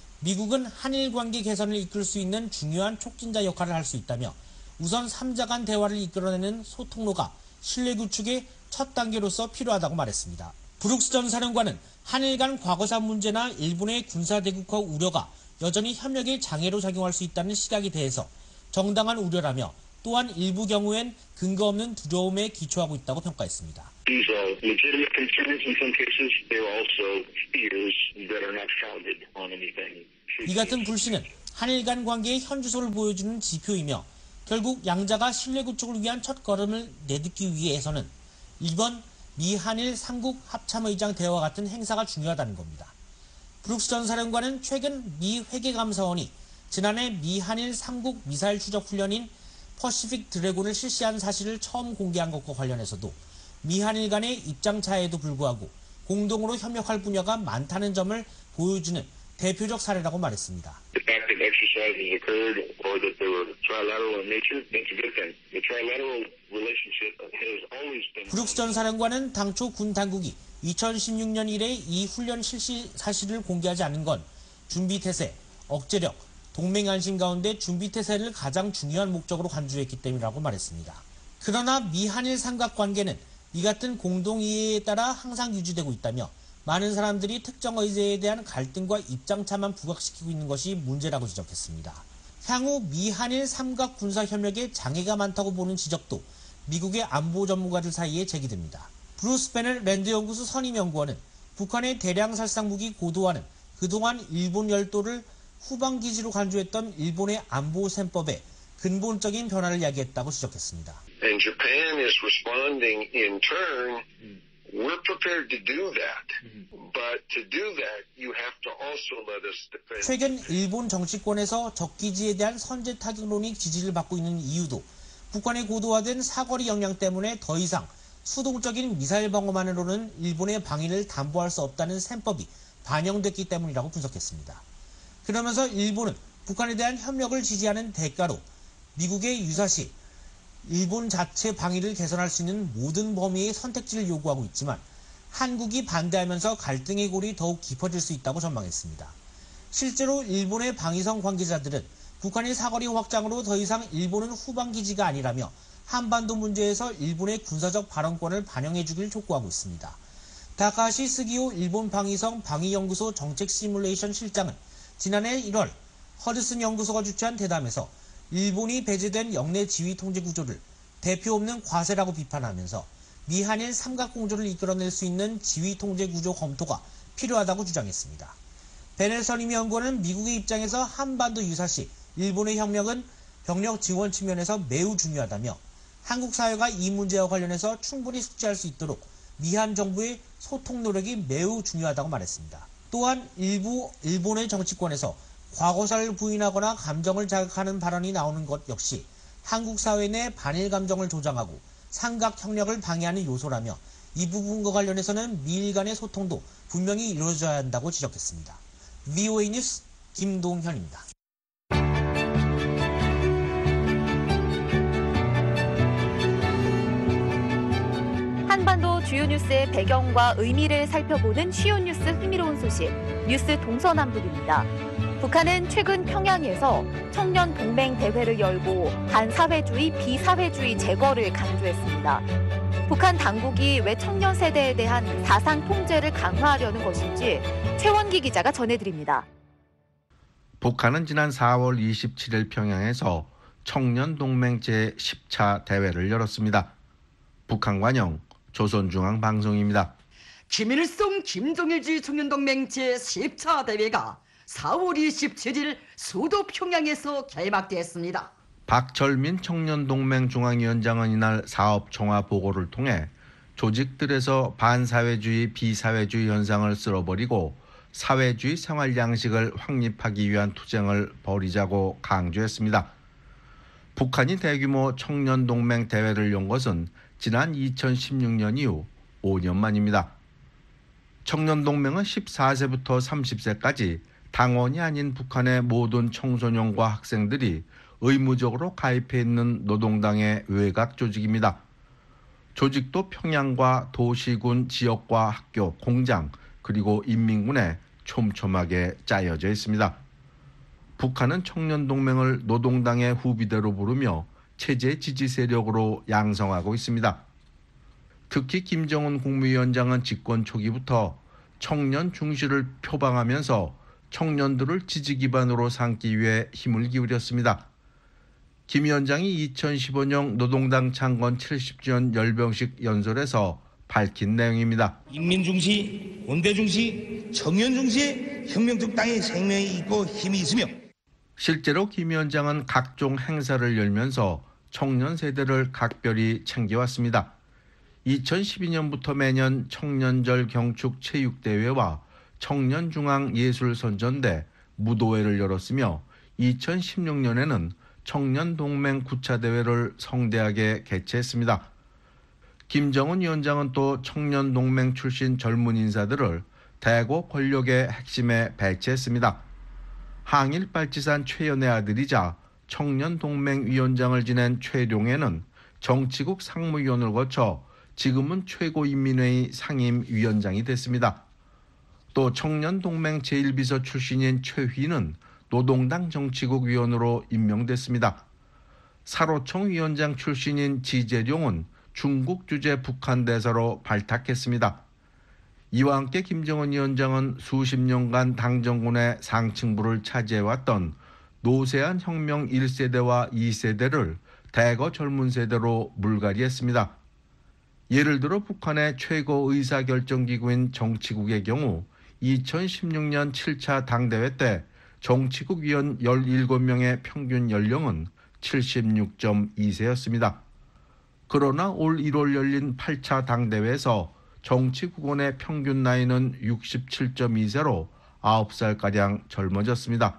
미국은 한일 관계 개선을 이끌 수 있는 중요한 촉진자 역할을 할 수 있다며 우선 삼자 간 대화를 이끌어내는 소통로가 신뢰 구축의 첫 단계로서 필요하다고 말했습니다. 브룩스 전 사령관은 한일 간 과거사 문제나 일본의 군사대국화 우려가 여전히 협력의 장애로 작용할 수 있다는 시각에 대해서 정당한 우려라며 또한 일부 경우엔 근거 없는 두려움에 기초하고 있다고 평가했습니다. These are legitimate concerns in some cases. They are also fears that are not founded on anything. 이 같은 불신은 한일 간 관계의 현주소를 보여주는 지표이며 결국 양자가 신뢰 구축을 위한 첫 걸음을 내딛기 위해서는 이번 미한일 삼국 합참의장 대화 같은 행사가 중요하다는 겁니다. 브룩스 전 사령관은 최근 미 회계감사원이 지난해 미한일 삼국 미사일 추적 훈련인 퍼시픽 드래곤을 실시한 사실을 처음 공개한 것과 관련해서도 미한일 간의 입장 차이에도 불구하고 공동으로 협력할 분야가 많다는 점을 보여주는 대표적 사례라고 말했습니다. The fact that exercises occurred or that they were trilateral in nature, that's a good thing. The trilateral relationship has always been. 브룩스 전 사령관은 당초 군 당국이 이천십육 년 이래 이 훈련 실시 사실을 공개하지 않은 건 준비태세, 억제력, 동맹 안심 가운데 준비태세를 가장 중요한 목적으로 간주했기 때문이라고 말했습니다. 그러나 미한일 삼각관계는 이 같은 공동이해에 따라 항상 유지되고 있다며 많은 사람들이 특정 의제에 대한 갈등과 입장차만 부각시키고 있는 것이 문제라고 지적했습니다. 향후 미한일 삼각 군사협력에 장애가 많다고 보는 지적도 미국의 안보 전문가들 사이에 제기됩니다. 브루스 베넬 랜드 연구소 선임 연구원은 북한의 대량 살상 무기 고도화는 그동안 일본 열도를 후방기지로 간주했던 일본의 안보 셈법에 근본적인 변화를 야기했다고 지적했습니다. And Japan is responding in turn. We're prepared to do that. But to do that, you have to also let us defend. 최근 일본 정치권에서 적기지에 대한 선제 타격론이 지지를 받고 있는 이유도 북한의 고도화된 사거리 역량 때문에 더 이상 수동적인 미사일 방어만으로는 일본의 방위를 담보할 수 없다는 셈법이 반영됐기 때문이라고 분석했습니다. 그러면서 일본은 북한에 대한 협력을 지지하는 대가로 미국의 유사시 일본 자체 방위를 개선할 수 있는 모든 범위의 선택지를 요구하고 있지만 한국이 반대하면서 갈등의 골이 더욱 깊어질 수 있다고 전망했습니다. 실제로 일본의 방위성 관계자들은 북한의 사거리 확장으로 더 이상 일본은 후방기지가 아니라며 한반도 문제에서 일본의 군사적 발언권을 반영해주길 촉구하고 있습니다. 다카시 스기오 일본 방위성 방위연구소 정책 시뮬레이션 실장은 지난해 일월 허드슨 연구소가 주최한 대담에서 일본이 배제된 영내 지휘 통제 구조를 대표 없는 과세라고 비판하면서 미한일 삼각공조를 이끌어낼 수 있는 지휘 통제 구조 검토가 필요하다고 주장했습니다. 베넬 선임 연구원은 미국의 입장에서 한반도 유사시 일본의 협력은 병력 지원 측면에서 매우 중요하다며 한국 사회가 이 문제와 관련해서 충분히 숙지할 수 있도록 미한 정부의 소통 노력이 매우 중요하다고 말했습니다. 또한 일부 일본의 정치권에서 과거사를 부인하거나 감정을 자극하는 발언이 나오는 것 역시 한국 사회 내 반일 감정을 조장하고 삼각 협력을 방해하는 요소라며 이 부분과 관련해서는 미일 간의 소통도 분명히 이루어져야 한다고 지적했습니다. 브이오에이 뉴스 김동현입니다. 한반도 주요 뉴스의 배경과 의미를 살펴보는 쉬운 뉴스 흥미로운 소식, 뉴스 동서남북입니다. 북한은 최근 평양에서 청년 동맹 대회를 열고 반사회주의, 비사회주의 제거를 강조했습니다. 북한 당국이 왜 청년 세대에 대한 사상 통제를 강화하려는 것인지 최원기 기자가 전해드립니다. 북한은 지난 사월 이십칠일 평양에서 청년동맹 제십 차 대회를 열었습니다. 북한 관영 조선중앙방송입니다. 김일성 김정일주의 청년동맹 제십 차 대회가 사월 이십칠일 수도 평양에서 개막됐습니다. 박철민 청년동맹 중앙위원장은 이날 사업총화 보고를 통해 조직들에서 반사회주의, 비사회주의 현상을 쓸어버리고 사회주의 생활 양식을 확립하기 위한 투쟁을 벌이자고 강조했습니다. 북한이 대규모 청년동맹 대회를 연 것은 지난 이천십육년 이후 오 년 만입니다. 청년동맹은 십사 세부터 삼십 세까지 당원이 아닌 북한의 모든 청소년과 학생들이 의무적으로 가입해 있는 노동당의 외곽 조직입니다. 조직도 평양과 도시군, 지역과 학교, 공장, 그리고 인민군에 촘촘하게 짜여져 있습니다. 북한은 청년동맹을 노동당의 후비대로 부르며 체제 지지 세력으로 양성하고 있습니다. 특히 김정은 국무위원장은 집권 초기부터 청년 중시를 표방하면서 청년들을 지지 기반으로 삼기 위해 힘을 기울였습니다. 김 위원장이 이천십오년 노동당 창건 칠십 주년 열병식 연설에서 밝힌 내용입니다. 인민 중시, 원대 중시, 청년 중시에 혁명적 땅에 생명이 있고 힘이 있으며 실제로 김 위원장은 각종 행사를 열면서 청년 세대를 각별히 챙겨왔습니다. 이천십이년부터 매년 청년절 경축 체육대회와 청년중앙예술선전대, 무도회를 열었으며 이천십육년에는 청년동맹 구 차 대회를 성대하게 개최했습니다. 김정은 위원장은 또 청년동맹 출신 젊은 인사들을 대고 권력의 핵심에 배치했습니다. 항일 빨치산 최연의 아들이자 청년동맹위원장을 지낸 최룡해는 정치국 상무위원을 거쳐 지금은 최고인민회의 상임위원장이 됐습니다. 또 청년동맹 제일 비서 출신인 최휘는 노동당 정치국 위원으로 임명됐습니다. 사로총 위원장 출신인 지재룡은 중국 주재 북한 대사로 발탁했습니다. 이와 함께 김정은 위원장은 수십 년간 당정군의 상층부를 차지해왔던 노세한 혁명 일 세대와 이 세대를 대거 젊은 세대로 물갈이했습니다. 예를 들어 북한의 최고 의사결정기구인 정치국의 경우 이천십육년 칠 차 당대회 때 정치국 위원 열일곱 명의 평균 연령은 칠십육 점 이 세였습니다. 그러나 올 일월 열린 팔 차 당대회에서 정치국원의 평균 나이는 육십칠 점 이 세로 아홉 살가량 젊어졌습니다.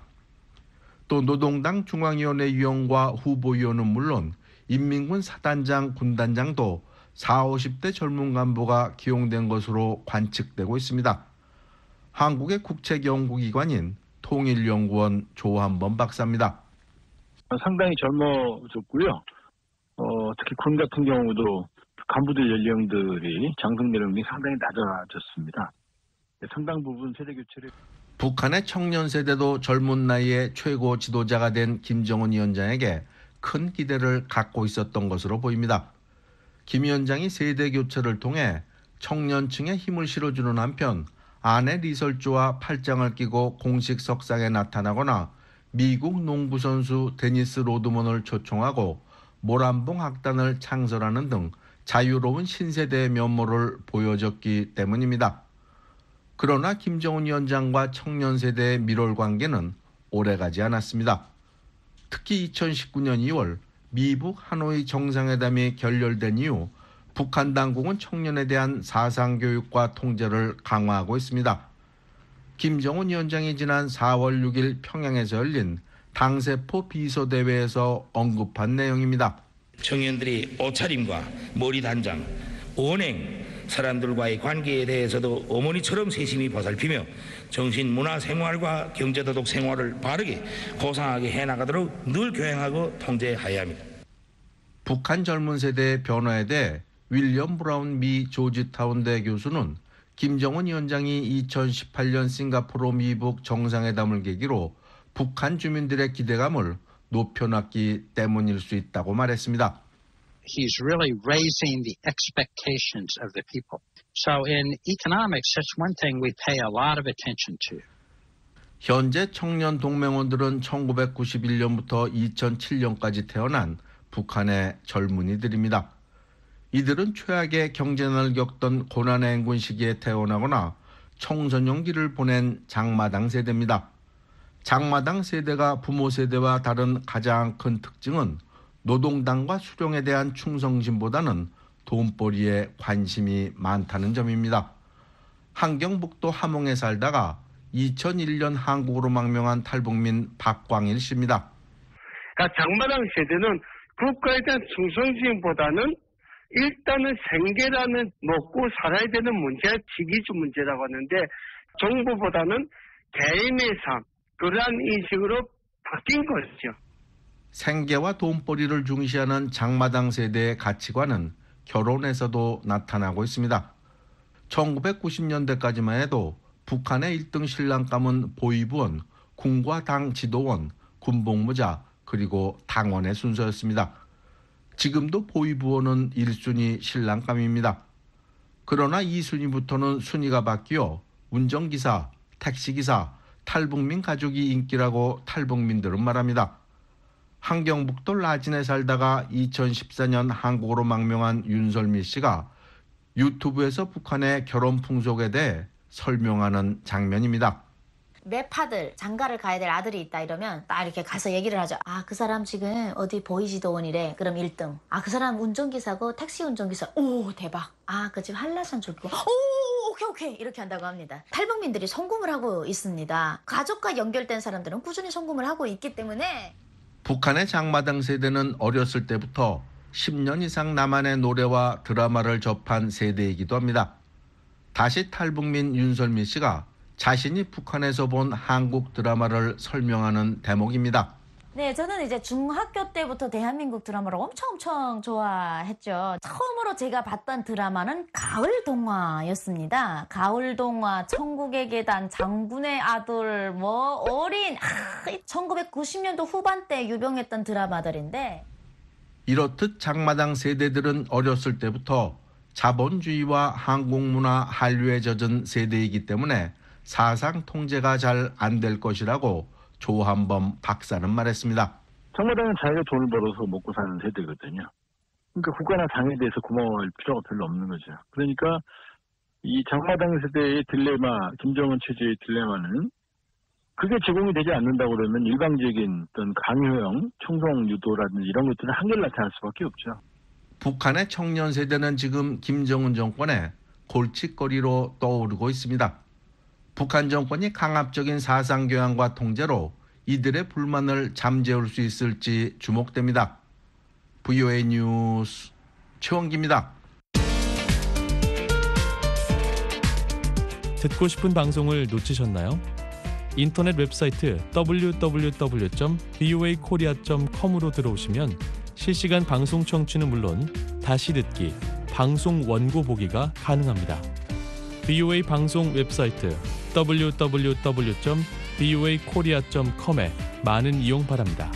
또 노동당 중앙위원회 위원과 후보위원은 물론 인민군 사단장, 군단장도 사오십 대 젊은 간부가 기용된 것으로 관측되고 있습니다. 한국의 국책연구기관인 통일연구원 조한범 박사입니다. 상당히 젊어졌고요. 어, 특히 군 같은 경우도 간부들 연령들이 장성 연령이 상당히 낮아졌습니다. 상당 부분 세대 교체를 북한의 청년 세대도 젊은 나이에 최고 지도자가 된 김정은 위원장에게 큰 기대를 갖고 있었던 것으로 보입니다. 김 위원장이 세대 교체를 통해 청년층에 힘을 실어주는 한편 아내 리설주와 팔짱을 끼고 공식 석상에 나타나거나 미국 농구 선수 데니스 로드먼을 초청하고 모란봉 학단을 창설하는 등 자유로운 신세대의 면모를 보여줬기 때문입니다. 그러나 김정은 위원장과 청년 세대의 밀월 관계는 오래가지 않았습니다. 특히 이천십구년 이월 미북 하노이 정상회담이 결렬된 이후 북한 당국은 청년에 대한 사상교육과 통제를 강화하고 있습니다. 김정은 위원장이 지난 사월 육일 평양에서 열린 당세포 비서대회에서 언급한 내용입니다. 청년들이 옷차림과 머리 단장, 언행, 사람들과의 관계에 대해서도 어머니처럼 세심히 보살피며 정신, 문화, 생활과 경제도덕 생활을 바르게 고상하게 해나가도록 늘 교행하고 통제해야 합니다. 북한 젊은 세대의 변화에 대해 윌리엄 브라운 미 조지타운대 교수는 김정은 위원장이 이천십팔년 싱가포르 미북 정상회담을 계기로 북한 주민들의 기대감을 높여놨기 때문일 수 있다고 말했습니다. He's really raising the expectations of the people. So in economics, that's one thing we pay a lot of attention to. 현재 청년 동맹원들은 천구백구십일 년부터 이천칠 년까지 태어난 북한의 젊은이들입니다. 이들은 최악의 경제난을 겪던 고난의 행군 시기에 태어나거나 청소년기를 보낸 장마당 세대입니다. 장마당 세대가 부모 세대와 다른 가장 큰 특징은 노동당과 수령에 대한 충성심보다는 돈벌이에 관심이 많다는 점입니다. 함경북도 함흥에 살다가 이천일 년 한국으로 망명한 탈북민 박광일 씨입니다. 그러니까 장마당 세대는 국가에 대한 충성심보다는 일단은 생계라는 먹고 살아야 되는 문제가 지기주 문제라고 하는데 정부보다는 개인의 삶, 그러한 인식으로 바뀐 거죠. 생계와 돈벌이를 중시하는 장마당 세대의 가치관은 결혼에서도 나타나고 있습니다. 천구백구십 년대까지만 해도 북한의 일 등 신랑감은 보위부원, 군과 당 지도원, 군복무자, 그리고 당원의 순서였습니다. 지금도 보위부원은 일 순위 신랑감입니다. 그러나 이 순위부터는 순위가 바뀌어 운전기사, 택시기사, 탈북민 가족이 인기라고 탈북민들은 말합니다. 함경북도 라진에 살다가 이천십사 년 한국으로 망명한 윤설미 씨가 유튜브에서 북한의 결혼 풍속에 대해 설명하는 장면입니다. 매파들 장가를 가야 될 아들이 있다 이러면 딱 이렇게 가서 얘기를 하죠. 아, 그 사람 지금 어디 보이지도원이래. 그럼 일 등. 아, 그 사람 운전기사고 택시 운전기사. 오, 대박. 아, 그 집 한라산 줄고. 오, 오케이 오케이 이렇게 한다고 합니다. 탈북민들이 성공을 하고 있습니다. 가족과 연결된 사람들은 꾸준히 성공을 하고 있기 때문에 북한의 장마당 세대는 어렸을 때부터 십 년 이상 남한의 노래와 드라마를 접한 세대이기도 합니다. 다시 탈북민 윤설미 씨가 자신이 북한에서 본 한국 드라마를 설명하는 대목입니다. 네, 저는 이제 중학교 때부터 대한민국 드라마를 엄청 엄청 좋아했죠. 처음으로 제가 봤던 드라마는 가을 동화였습니다. 가을 동화, 천국의 계단, 장군의 아들, 뭐 어린, 아, 천구백구십 년도 후반때 유병했던 드라마들인데 이렇듯 장마당 세대들은 어렸을 때부터 자본주의와 한국문화 한류에 젖은 세대이기 때문에 사상 통제가 잘 안 될 것이라고 조한범 박사는 말했습니다. 장마당은 자기가 돈을 벌어서 먹고 사는 세대거든요. 그러니까 국가나 당에 대해서 고마워할 필요가 별로 없는 거죠. 그러니까 이 장마당 세대의 딜레마, 김정은 체제의 딜레마는 그게 제공이 되지 않는다고 그러면 일방적인 어떤 강요형, 총성 유도라든지 이런 것들은 한결 나타날 수밖에 없죠. 북한의 청년 세대는 지금 김정은 정권의 골칫거리로 떠오르고 있습니다. 북한 정권이 강압적인 사상교양과 통제로 이들의 불만을 잠재울 수 있을지 주목됩니다. 브이오에이 뉴스 최원기입니다. 듣고 싶은 방송을 놓치셨나요? 인터넷 웹사이트 더블유 더블유 더블유 점 브이오에이 코리아 점 컴으로 들어오시면 실시간 방송 청취는 물론 다시 듣기, 방송 원고 보기가 가능합니다. 브이오에이 방송 웹사이트 더블유 더블유 더블유 점 브이오에이 코리아 점 컴에 많은 이용 바랍니다.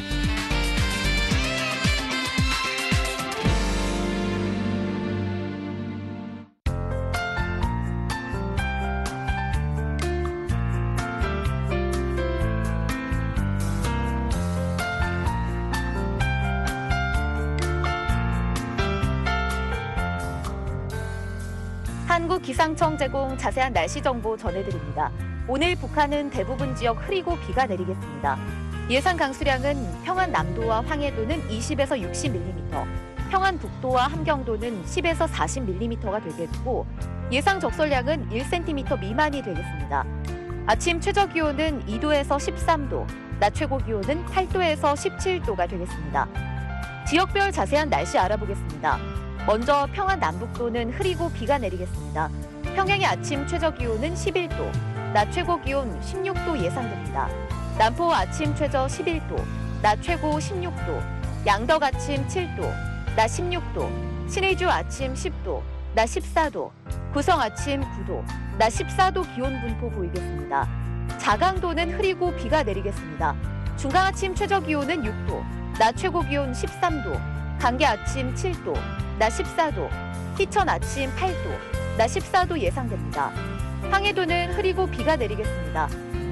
한국기상청 제공 자세한 날씨 정보 전해드립니다. 오늘 북한은 대부분 지역 흐리고 비가 내리겠습니다. 예상 강수량은 평안 남도와 황해도는 이십에서 육십 밀리미터, 평안 북도와 함경도는 십에서 사십 밀리미터가 되겠고 예상 적설량은 일 센티미터 미만이 되겠습니다. 아침 최저 기온은 이 도에서 십삼 도, 낮 최고 기온은 팔 도에서 십칠 도가 되겠습니다. 지역별 자세한 날씨 알아보겠습니다. 먼저 평안 남북도는 흐리고 비가 내리겠습니다. 평양의 아침 최저 기온은 십일 도, 낮 최고 기온 십육 도 예상됩니다. 남포 아침 최저 십일 도, 낮 최고 십육 도, 양덕 아침 칠 도, 낮 십육 도, 신의주 아침 십 도, 낮 십사 도, 구성 아침 구 도, 낮 십사 도 기온 분포 보이겠습니다. 자강도는 흐리고 비가 내리겠습니다. 중강 아침 최저 기온은 육 도, 낮 최고 기온 십삼 도, 강계 아침 칠 도, 낮 십사 도, 희천 아침 팔 도, 낮 십사 도 예상됩니다. 황해도는 흐리고 비가 내리겠습니다.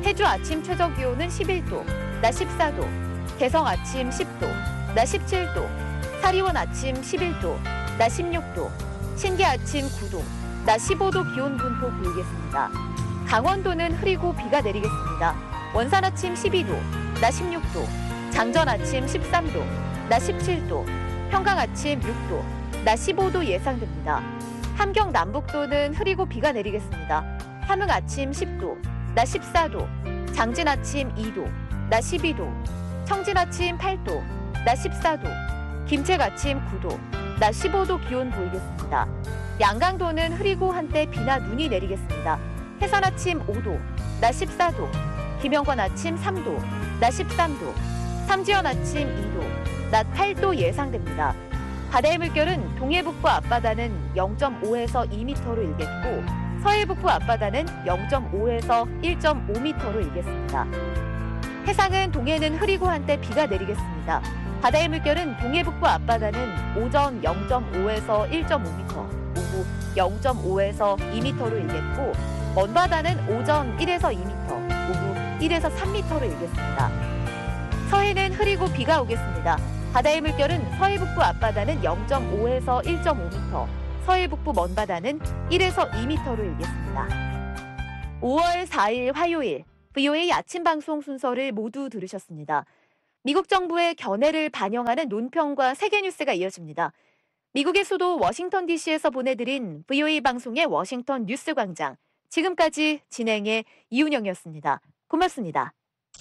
해주 아침 최저 기온은 십일 도, 낮 십사 도, 개성 아침 십 도, 낮 십칠 도, 사리원 아침 십일 도, 낮 십육 도, 신계 아침 구 도, 낮 십오 도 기온 분포 보이겠습니다. 강원도는 흐리고 비가 내리겠습니다. 원산 아침 십이 도, 낮 십육 도, 장전 아침 십삼 도, 낮 십칠 도, 평강 아침 육 도, 낮 십오 도 예상됩니다. 함경 남북도는 흐리고 비가 내리겠습니다. 함흥 아침 십 도, 낮 십사 도, 장진 아침 이 도, 낮 십이 도, 청진 아침 팔 도, 낮 십사 도, 김책 아침 구 도, 낮 십오 도 기온 보이겠습니다. 양강도는 흐리고 한때 비나 눈이 내리겠습니다. 해산 아침 오 도, 낮 십사 도, 김영권 아침 삼 도, 낮 십삼 도, 삼지연 아침 이 도, 낮 팔 도 예상됩니다. 바다의 물결은 동해 북부 앞바다는 영 점 오에서 이 미터로 일겠고 서해 북부 앞바다는 영 점 오에서 일 점 오 미터로 일겠습니다. 해상은 동해는 흐리고 한때 비가 내리겠습니다. 바다의 물결은 동해 북부 앞바다는 오전 영 점 오에서 일 점 오 미터, 오후 영 점 오에서 이 미터로 일겠고 먼바다는 오전 일에서 이 미터, 오후 일에서 삼 미터로 일겠습니다. 서해는 흐리고 비가 오겠습니다. 바다의 물결은 서해 북부 앞바다는 영 점 오에서 일 점 오 미터, 서해 북부 먼바다는 일에서 이 미터로 일겠습니다. 오월 사일 화요일 브이오에이 아침 방송 순서를 모두 들으셨습니다. 미국 정부의 견해를 반영하는 논평과 세계 뉴스가 이어집니다. 미국의 수도 워싱턴 디씨에서 보내드린 브이오에이 방송의 워싱턴 뉴스 광장. 지금까지 진행의 이윤영이었습니다. 고맙습니다.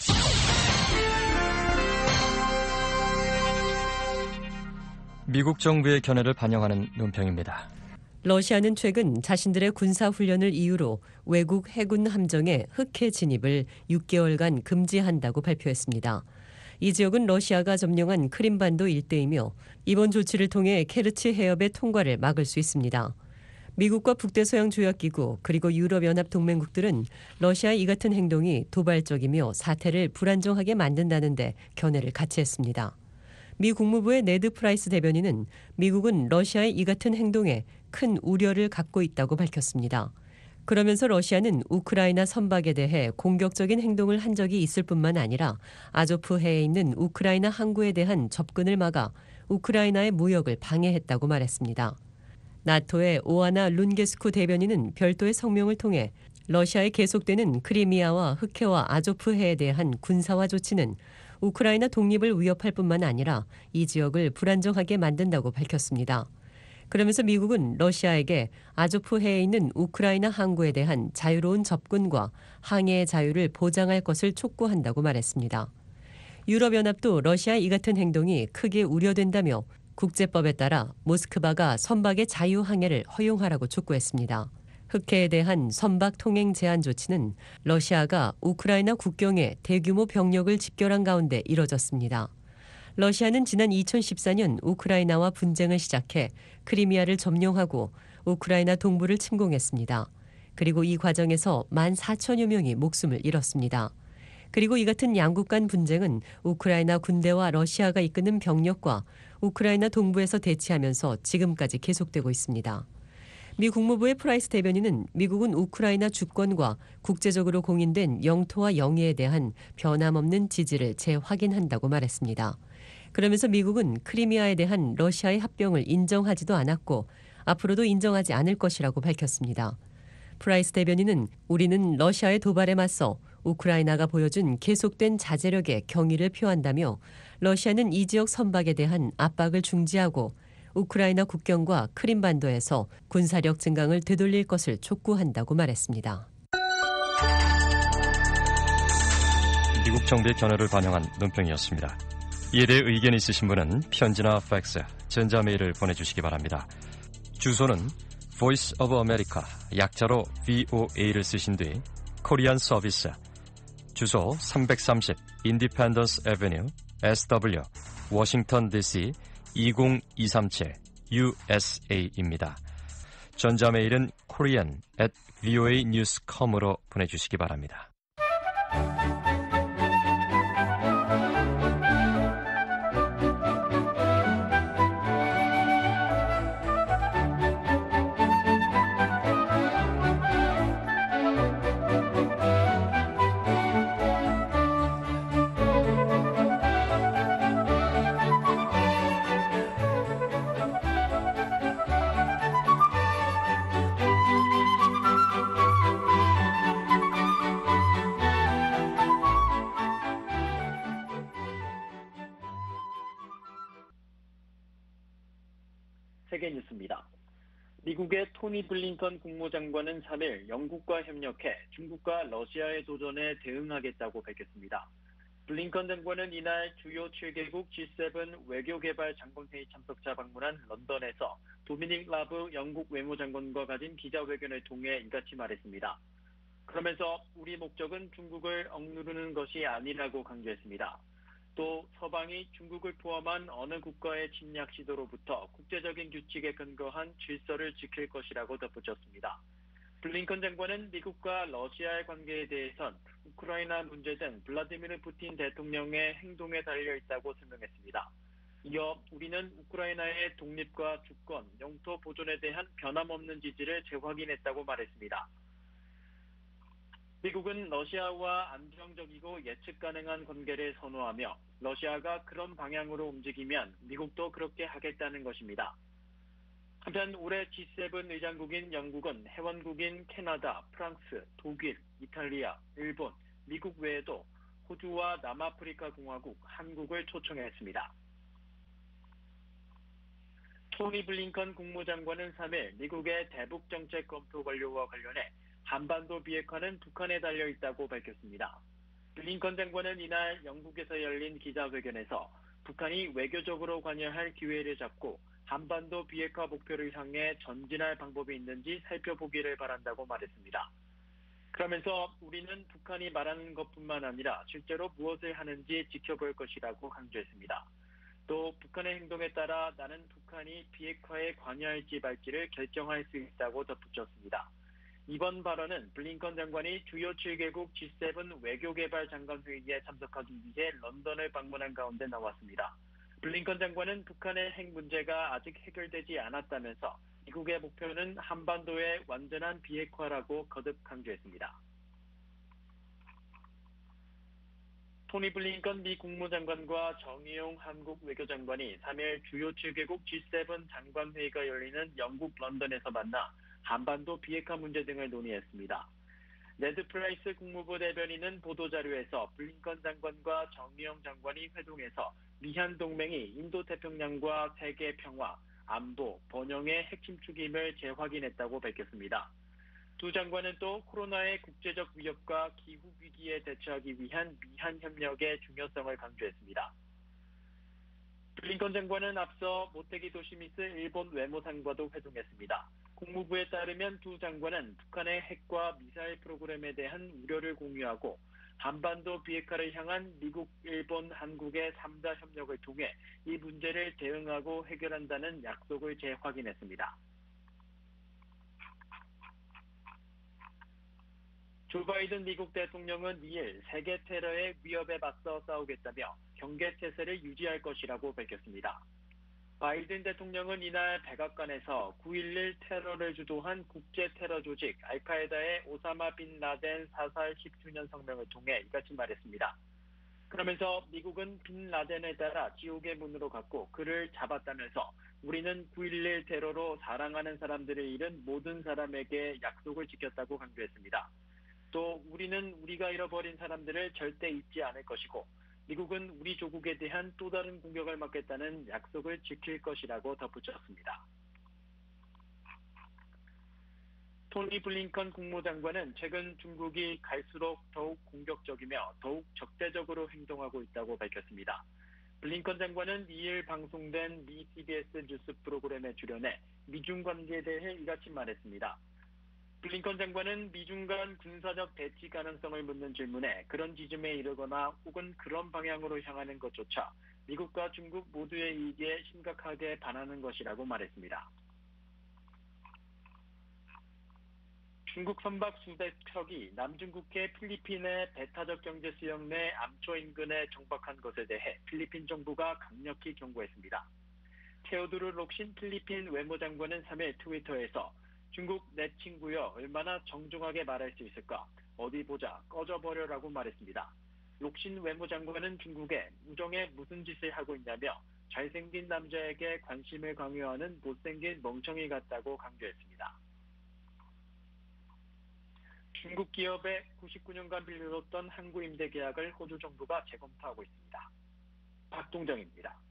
미국 정부의 견해를 반영하는 논평입니다. 러시아는 최근 자신들의 군사훈련을 이유로 외국 해군 함정의 흑해 진입을 육 개월간 금지한다고 발표했습니다. 이 지역은 러시아가 점령한 크림반도 일대이며 이번 조치를 통해 케르치 해협의 통과를 막을 수 있습니다. 미국과 북대서양조약기구 그리고 유럽연합 동맹국들은 러시아의 이 같은 행동이 도발적이며 사태를 불안정하게 만든다는데 견해를 같이 했습니다. 미 국무부의 네드 프라이스 대변인은 미국은 러시아의 이 같은 행동에 큰 우려를 갖고 있다고 밝혔습니다. 그러면서 러시아는 우크라이나 선박에 대해 공격적인 행동을 한 적이 있을 뿐만 아니라 아조프해에 있는 우크라이나 항구에 대한 접근을 막아 우크라이나의 무역을 방해했다고 말했습니다. 나토의 오아나 룬게스쿠 대변인은 별도의 성명을 통해 러시아에 계속되는 크리미아와 흑해와 아조프해에 대한 군사화 조치는 우크라이나 독립을 위협할 뿐만 아니라 이 지역을 불안정하게 만든다고 밝혔습니다. 그러면서 미국은 러시아에게 아조프해에 있는 우크라이나 항구에 대한 자유로운 접근과 항해의 자유를 보장할 것을 촉구한다고 말했습니다. 유럽연합도 러시아의 이 같은 행동이 크게 우려된다며 국제법에 따라 모스크바가 선박의 자유항해를 허용하라고 촉구했습니다. 흑해에 대한 선박 통행 제한 조치는 러시아가 우크라이나 국경에 대규모 병력을 집결한 가운데 이뤄졌습니다. 러시아는 지난 이천십사 년 우크라이나와 분쟁을 시작해 크리미아를 점령하고 우크라이나 동부를 침공했습니다. 그리고 이 과정에서 만 사천여 명이 목숨을 잃었습니다. 그리고 이 같은 양국 간 분쟁은 우크라이나 군대와 러시아가 이끄는 병력과 우크라이나 동부에서 대치하면서 지금까지 계속되고 있습니다. 미 국무부의 프라이스 대변인은 미국은 우크라이나 주권과 국제적으로 공인된 영토와 영해에 대한 변함없는 지지를 재확인한다고 말했습니다. 그러면서 미국은 크리미아에 대한 러시아의 합병을 인정하지도 않았고 앞으로도 인정하지 않을 것이라고 밝혔습니다. 프라이스 대변인은 우리는 러시아의 도발에 맞서 우크라이나가 보여준 계속된 자제력에 경의를 표한다며 러시아는 이 지역 선박에 대한 압박을 중지하고 우크라이나 국경과 크림반도에서 군사력 증강을 되돌릴 것을 촉구한다고 말했습니다. 미국 정부의 견해를 반영한 논평이었습니다. 이에 대해 의견 있으신 분은 편지나 팩스, 전자메일을 보내주시기 바랍니다. 주소는 Voice of America, 약자로 브이오에이를 쓰신 뒤 코리안 서비스, 주소 삼백삼십 Independence Avenue, 에스더블유, 워싱턴 디씨 이공이삼칠 유에스에이입니다. 전자메일은 korean at voa news dot com으로 보내주시기 바랍니다. 세계뉴스입니다. 미국의 토니 블링컨 국무장관은 삼 일 영국과 협력해 중국과 러시아의 도전에 대응하겠다고 밝혔습니다. 블링컨 장관은 이날 주요 칠 개국 지 세븐 외교개발 장관회의 참석자 방문한 런던에서 도미닉 라브 영국 외무장관과 가진 기자회견을 통해 이같이 말했습니다. 그러면서 우리 목적은 중국을 억누르는 것이 아니라고 강조했습니다. 또 서방이 중국을 포함한 어느 국가의 침략 시도로부터 국제적인 규칙에 근거한 질서를 지킬 것이라고 덧붙였습니다. 블링컨 장관은 미국과 러시아의 관계에 대해선 우크라이나 문제 등 블라디미르 푸틴 대통령의 행동에 달려있다고 설명했습니다. 이어 우리는 우크라이나의 독립과 주권, 영토 보존에 대한 변함없는 지지를 재확인했다고 말했습니다. 미국은 러시아와 안정적이고 예측 가능한 관계를 선호하며 러시아가 그런 방향으로 움직이면 미국도 그렇게 하겠다는 것입니다. 한편 올해 지 세븐 의장국인 영국은 회원국인 캐나다, 프랑스, 독일, 이탈리아, 일본, 미국 외에도 호주와 남아프리카 공화국, 한국을 초청했습니다. 토니 블링컨 국무장관은 삼 일 미국의 대북 정책 검토 완료와 관련해 한반도 비핵화는 북한에 달려있다고 밝혔습니다. 블링컨 장관은 이날 영국에서 열린 기자회견에서 북한이 외교적으로 관여할 기회를 잡고 한반도 비핵화 목표를 향해 전진할 방법이 있는지 살펴보기를 바란다고 말했습니다. 그러면서 우리는 북한이 말하는 것뿐만 아니라 실제로 무엇을 하는지 지켜볼 것이라고 강조했습니다. 또 북한의 행동에 따라 나는 북한이 비핵화에 관여할지 말지를 결정할 수 있다고 덧붙였습니다. 이번 발언은 블링컨 장관이 주요 칠 개국 지 세븐 외교개발 장관회의에 참석하기 위해 런던을 방문한 가운데 나왔습니다. 블링컨 장관은 북한의 핵 문제가 아직 해결되지 않았다면서 미국의 목표는 한반도의 완전한 비핵화라고 거듭 강조했습니다. 토니 블링컨 미 국무장관과 정의용 한국 외교장관이 삼 일 주요 칠 개국 지 세븐 장관회의가 열리는 영국 런던에서 만나 한반도 비핵화 문제 등을 논의했습니다. 네드 프라이스 국무부 대변인은 보도자료에서 블링컨 장관과 정의용 장관이 회동해서 미한 동맹이 인도태평양과 세계 평화, 안보, 번영의 핵심 축임을 재확인했다고 밝혔습니다. 두 장관은 또 코로나의 국제적 위협과 기후위기에 대처하기 위한 미한 협력의 중요성을 강조했습니다. 블링컨 장관은 앞서 모테기 도시미스 일본 외무상과도 회동했습니다. 국무부에 따르면 두 장관은 북한의 핵과 미사일 프로그램에 대한 우려를 공유하고 한반도 비핵화를 향한 미국, 일본, 한국의 삼 자 협력을 통해 이 문제를 대응하고 해결한다는 약속을 재확인했습니다. 조 바이든 미국 대통령은 이 일 세계 테러의 위협에 맞서 싸우겠다며 경계태세를 유지할 것이라고 밝혔습니다. 바이든 대통령은 이날 백악관에서 구 일일 테러를 주도한 국제 테러 조직 알카에다의 오사마 빈 라덴 사살 십 주년 성명을 통해 이같이 말했습니다. 그러면서 미국은 빈 라덴에 따라 지옥의 문으로 갔고 그를 잡았다면서 우리는 구 일일 테러로 사랑하는 사람들을 잃은 모든 사람에게 약속을 지켰다고 강조했습니다. 또 우리는 우리가 잃어버린 사람들을 절대 잊지 않을 것이고 미국은 우리 조국에 대한 또 다른 공격을 막겠다는 약속을 지킬 것이라고 덧붙였습니다. 토니 블링컨 국무장관은 최근 중국이 갈수록 더욱 공격적이며 더욱 적대적으로 행동하고 있다고 밝혔습니다. 블링컨 장관은 이 일 방송된 미 씨비에스 뉴스 프로그램에 출연해 미중 관계에 대해 이같이 말했습니다. 블링컨 장관은 미중 간 군사적 대치 가능성을 묻는 질문에 그런 지점에 이르거나 혹은 그런 방향으로 향하는 것조차 미국과 중국 모두의 이익에 심각하게 반하는 것이라고 말했습니다. 중국 선박 수백 척이 남중국해 필리핀의 배타적 경제 수역 내 암초 인근에 정박한 것에 대해 필리핀 정부가 강력히 경고했습니다. 테오두르 록신 필리핀 외무장관은 삼 일 트위터에서 중국 내 친구여 얼마나 정중하게 말할 수 있을까? 어디 보자 꺼져버려라고 말했습니다. 록신 외무장관은 중국에 우정에 무슨 짓을 하고 있냐며 잘생긴 남자에게 관심을 강요하는 못생긴 멍청이 같다고 강조했습니다. 중국 기업에 구십구 년간 빌려줬던 항구 임대 계약을 호주 정부가 재검토하고 있습니다. 박동정입니다.